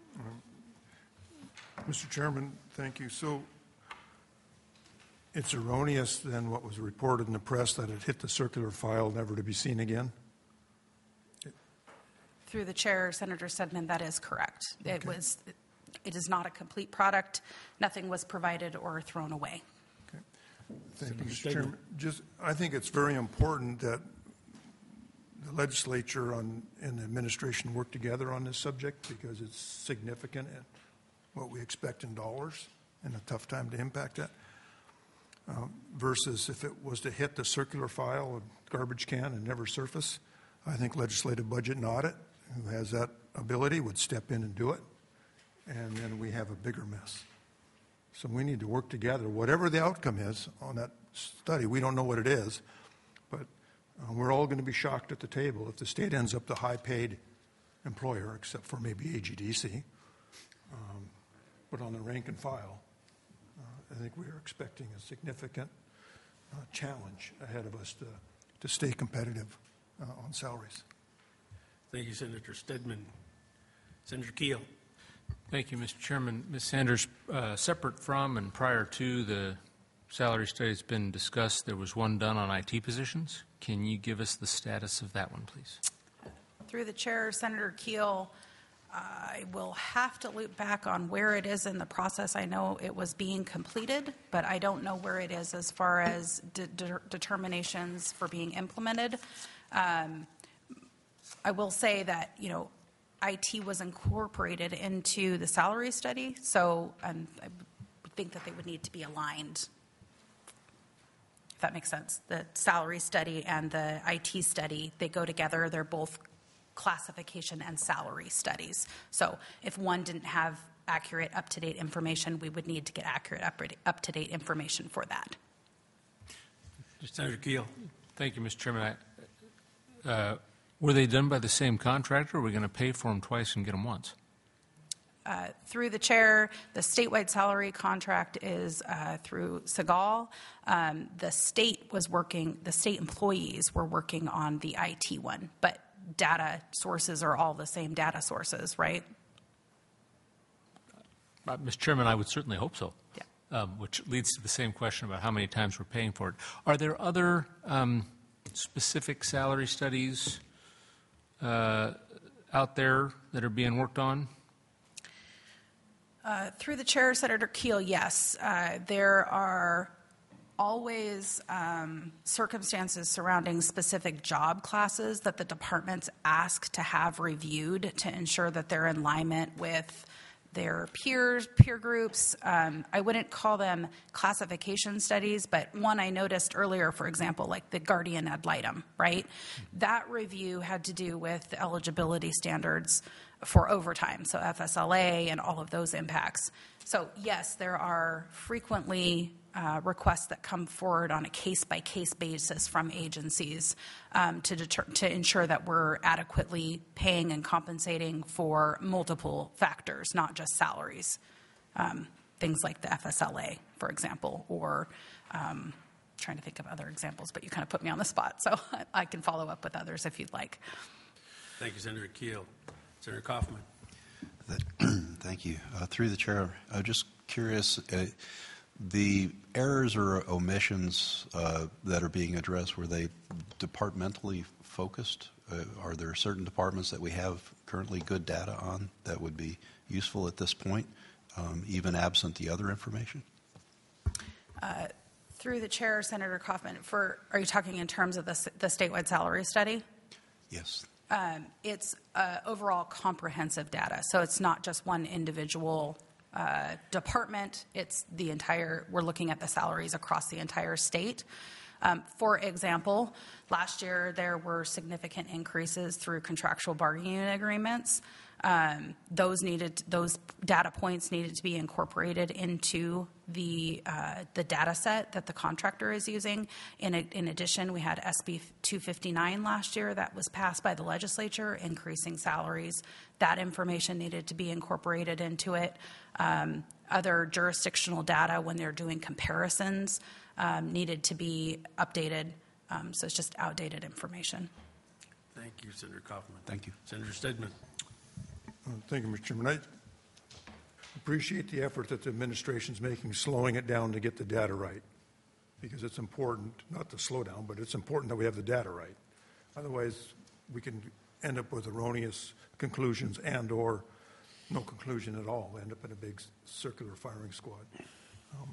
Mister Chairman, thank you. So it's erroneous then what was reported in the press that it hit the circular file never to be seen again? Through the chair, Senator Stedman, that is correct. It Okay. was, it is not a complete product. Nothing was provided or thrown away. Okay. Thank you, Senator Mister Stedman. Chairman. Just, I think it's very important that the legislature on, and the administration work together on this subject because it's significant and what we expect in dollars and a tough time to impact that. Um, versus if it was to hit the circular file, a garbage can, and never surface, I think legislative budget and audit, who has that ability, would step in and do it, and then we have a bigger mess. So we need to work together. Whatever the outcome is on that study, we don't know what it is, but uh, we're all going to be shocked at the table if the state ends up the high-paid employer, except for maybe A G D C, um, but on the rank and file. I think we are expecting a significant uh, challenge ahead of us to, to stay competitive uh, on salaries. Thank you, Senator Stedman. Senator Keel. Thank you, Mister Chairman. Miz Sanders, uh, separate from and prior to the salary study that's been discussed, there was one done on I T positions. Can you give us the status of that one, please? Through the chair, Senator Keel, I will have to loop back on where it is in the process. I know it was being completed, but I don't know where it is as far as de- de- determinations for being implemented. Um, I will say that, you know, I T was incorporated into the salary study, so um, I think that they would need to be aligned, if that makes sense. The salary study and the I T study, they go together. They're both classification and salary studies. So if one didn't have accurate, up-to-date information, we would need to get accurate, up-to-date information for that. Senator Keel. Thank you, Mister Chairman. I, uh, were they done by the same contractor, or are we going to pay for them twice and get them once? Uh, through the chair, the statewide salary contract is uh, through Segal. Um, the state was working, the state employees were working on the I T one, but data sources are all the same data sources, right? Uh, Mister Chairman, I would certainly hope so. Yeah. Um, which leads to the same question about how many times we're paying for it. Are there other um, specific salary studies uh, out there that are being worked on? Uh, through the chair, Senator Keel, yes. Uh, there are always um, circumstances surrounding specific job classes that the departments ask to have reviewed to ensure that they're in alignment with their peers, peer groups. Um, I wouldn't call them classification studies, but one I noticed earlier, for example, like the Guardian ad litem, right? That review had to do with the eligibility standards for overtime, so F S L A and all of those impacts. So yes, there are frequently uh, requests that come forward on a case-by-case basis from agencies um, to deter- to ensure that we're adequately paying and compensating for multiple factors, not just salaries. Um, things like the F S L A, for example, or um, trying to think of other examples, but you kind of put me on the spot, so I can follow up with others if you'd like. Thank you, Senator Keel. Senator Kaufman. Thank you. Uh, through the chair, I'm just curious, uh, the errors or omissions uh, that are being addressed, were they departmentally focused? Uh, are there certain departments that we have currently good data on that would be useful at this point, um, even absent the other information? Uh, through the chair, Senator Kaufman, for, are you talking in terms of the, the statewide salary study? Yes. Um, it's uh, overall comprehensive data, so it's not just one individual uh, department. It's the entire, we're looking at the salaries across the entire state. Um, for example, last year there were significant increases through contractual bargaining unit agreements. Um, those needed, those data points needed to be incorporated into the uh, the data set that the contractor is using. In, a, in addition, we had S B two fifty-nine last year that was passed by the legislature, increasing salaries. That information needed to be incorporated into it. Um, other jurisdictional data, when they're doing comparisons, um, needed to be updated. Um, so it's just outdated information. Thank you, Senator Kaufman. Thank you. Senator Stedman. Uh, Thank you, Mister Chairman. I appreciate the effort that the administration's making, slowing it down to get the data right, because it's important, not to slow down, but it's important that we have the data right. Otherwise, we can end up with erroneous conclusions and or no conclusion at all. We end up in a big circular firing squad. Um,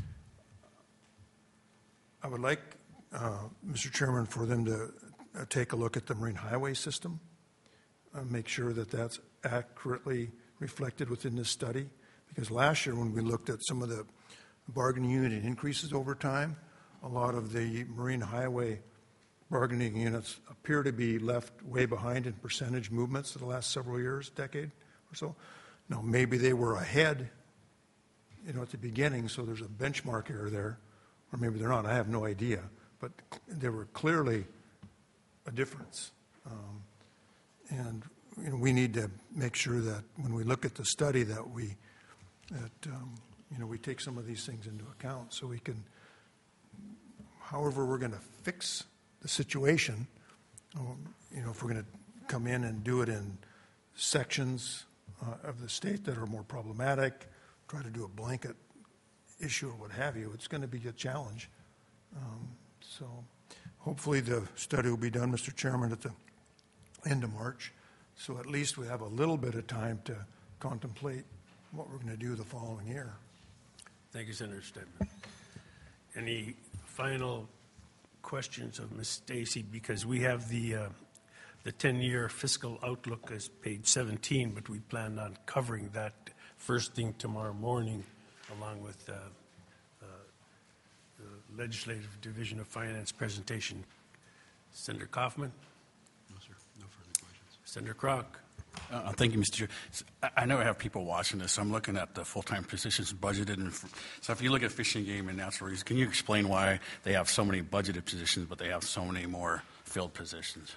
I would like, uh, Mister Chairman, for them to uh, take a look at the marine highway system, uh, make sure that that's accurately reflected within this study. Because last year when we looked at some of the bargaining unit increases over time, a lot of the marine highway bargaining units appear to be left way behind in percentage movements in the last several years, decade or so. Now, maybe they were ahead, you know, at the beginning, so there's a benchmark error there, or maybe they're not. I have no idea, but there were clearly a difference. Um, and you know, we need to make sure that when we look at the study that we, that um, you know, we take some of these things into account, so we can, however we're going to fix the situation, um, you know, if we're going to come in and do it in sections uh, of the state that are more problematic, try to do a blanket issue or what have you, it's going to be a challenge. Um, so hopefully the study will be done, Mister Chairman, at the end of March. So at least we have a little bit of time to contemplate what we're going to do the following year. Thank you, Senator Stedman. Any final questions of Miz Stacy? Because we have the uh, the ten-year fiscal outlook as page seventeen, but we plan on covering that first thing tomorrow morning, along with uh, uh, the Legislative Division of Finance presentation. Senator Kaufman? No, sir. No further questions. Senator Kroc? Uh, thank you, Mister Chair. So I, I know I have people watching this, so I'm looking at the full-time positions budgeted. And so if you look at fishing, game, and natural resources, can you explain why they have so many budgeted positions, but they have so many more filled positions?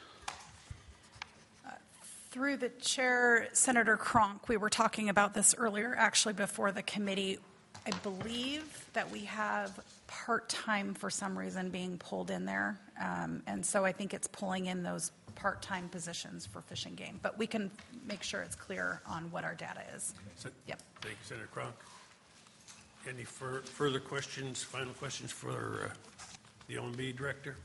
Through the chair, Senator Kronk, we were talking about this earlier, actually before the committee. I believe that we have part-time for some reason being pulled in there. Um, and so I think it's pulling in those part-time positions for Fish and Game. But we can make sure it's clear on what our data is. Se- Yep. Thank you, Senator Kronk. Any fur- further questions, final questions for uh, the O M B Director?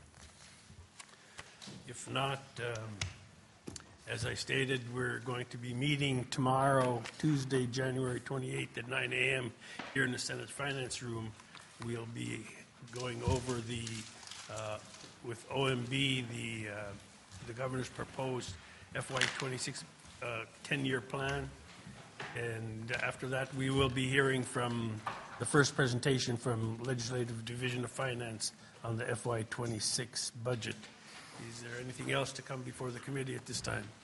If not, um, as I stated, we're going to be meeting tomorrow, Tuesday, January twenty-eighth at nine a.m. here in the Senate Finance Room. We'll be going over the, uh, with O M B, the, uh, the governor's proposed F Y twenty-six uh, ten-year plan. And after that, we will be hearing from the first presentation from Legislative Division of Finance on the F Y twenty-six budget. Is there anything else to come before the committee at this time?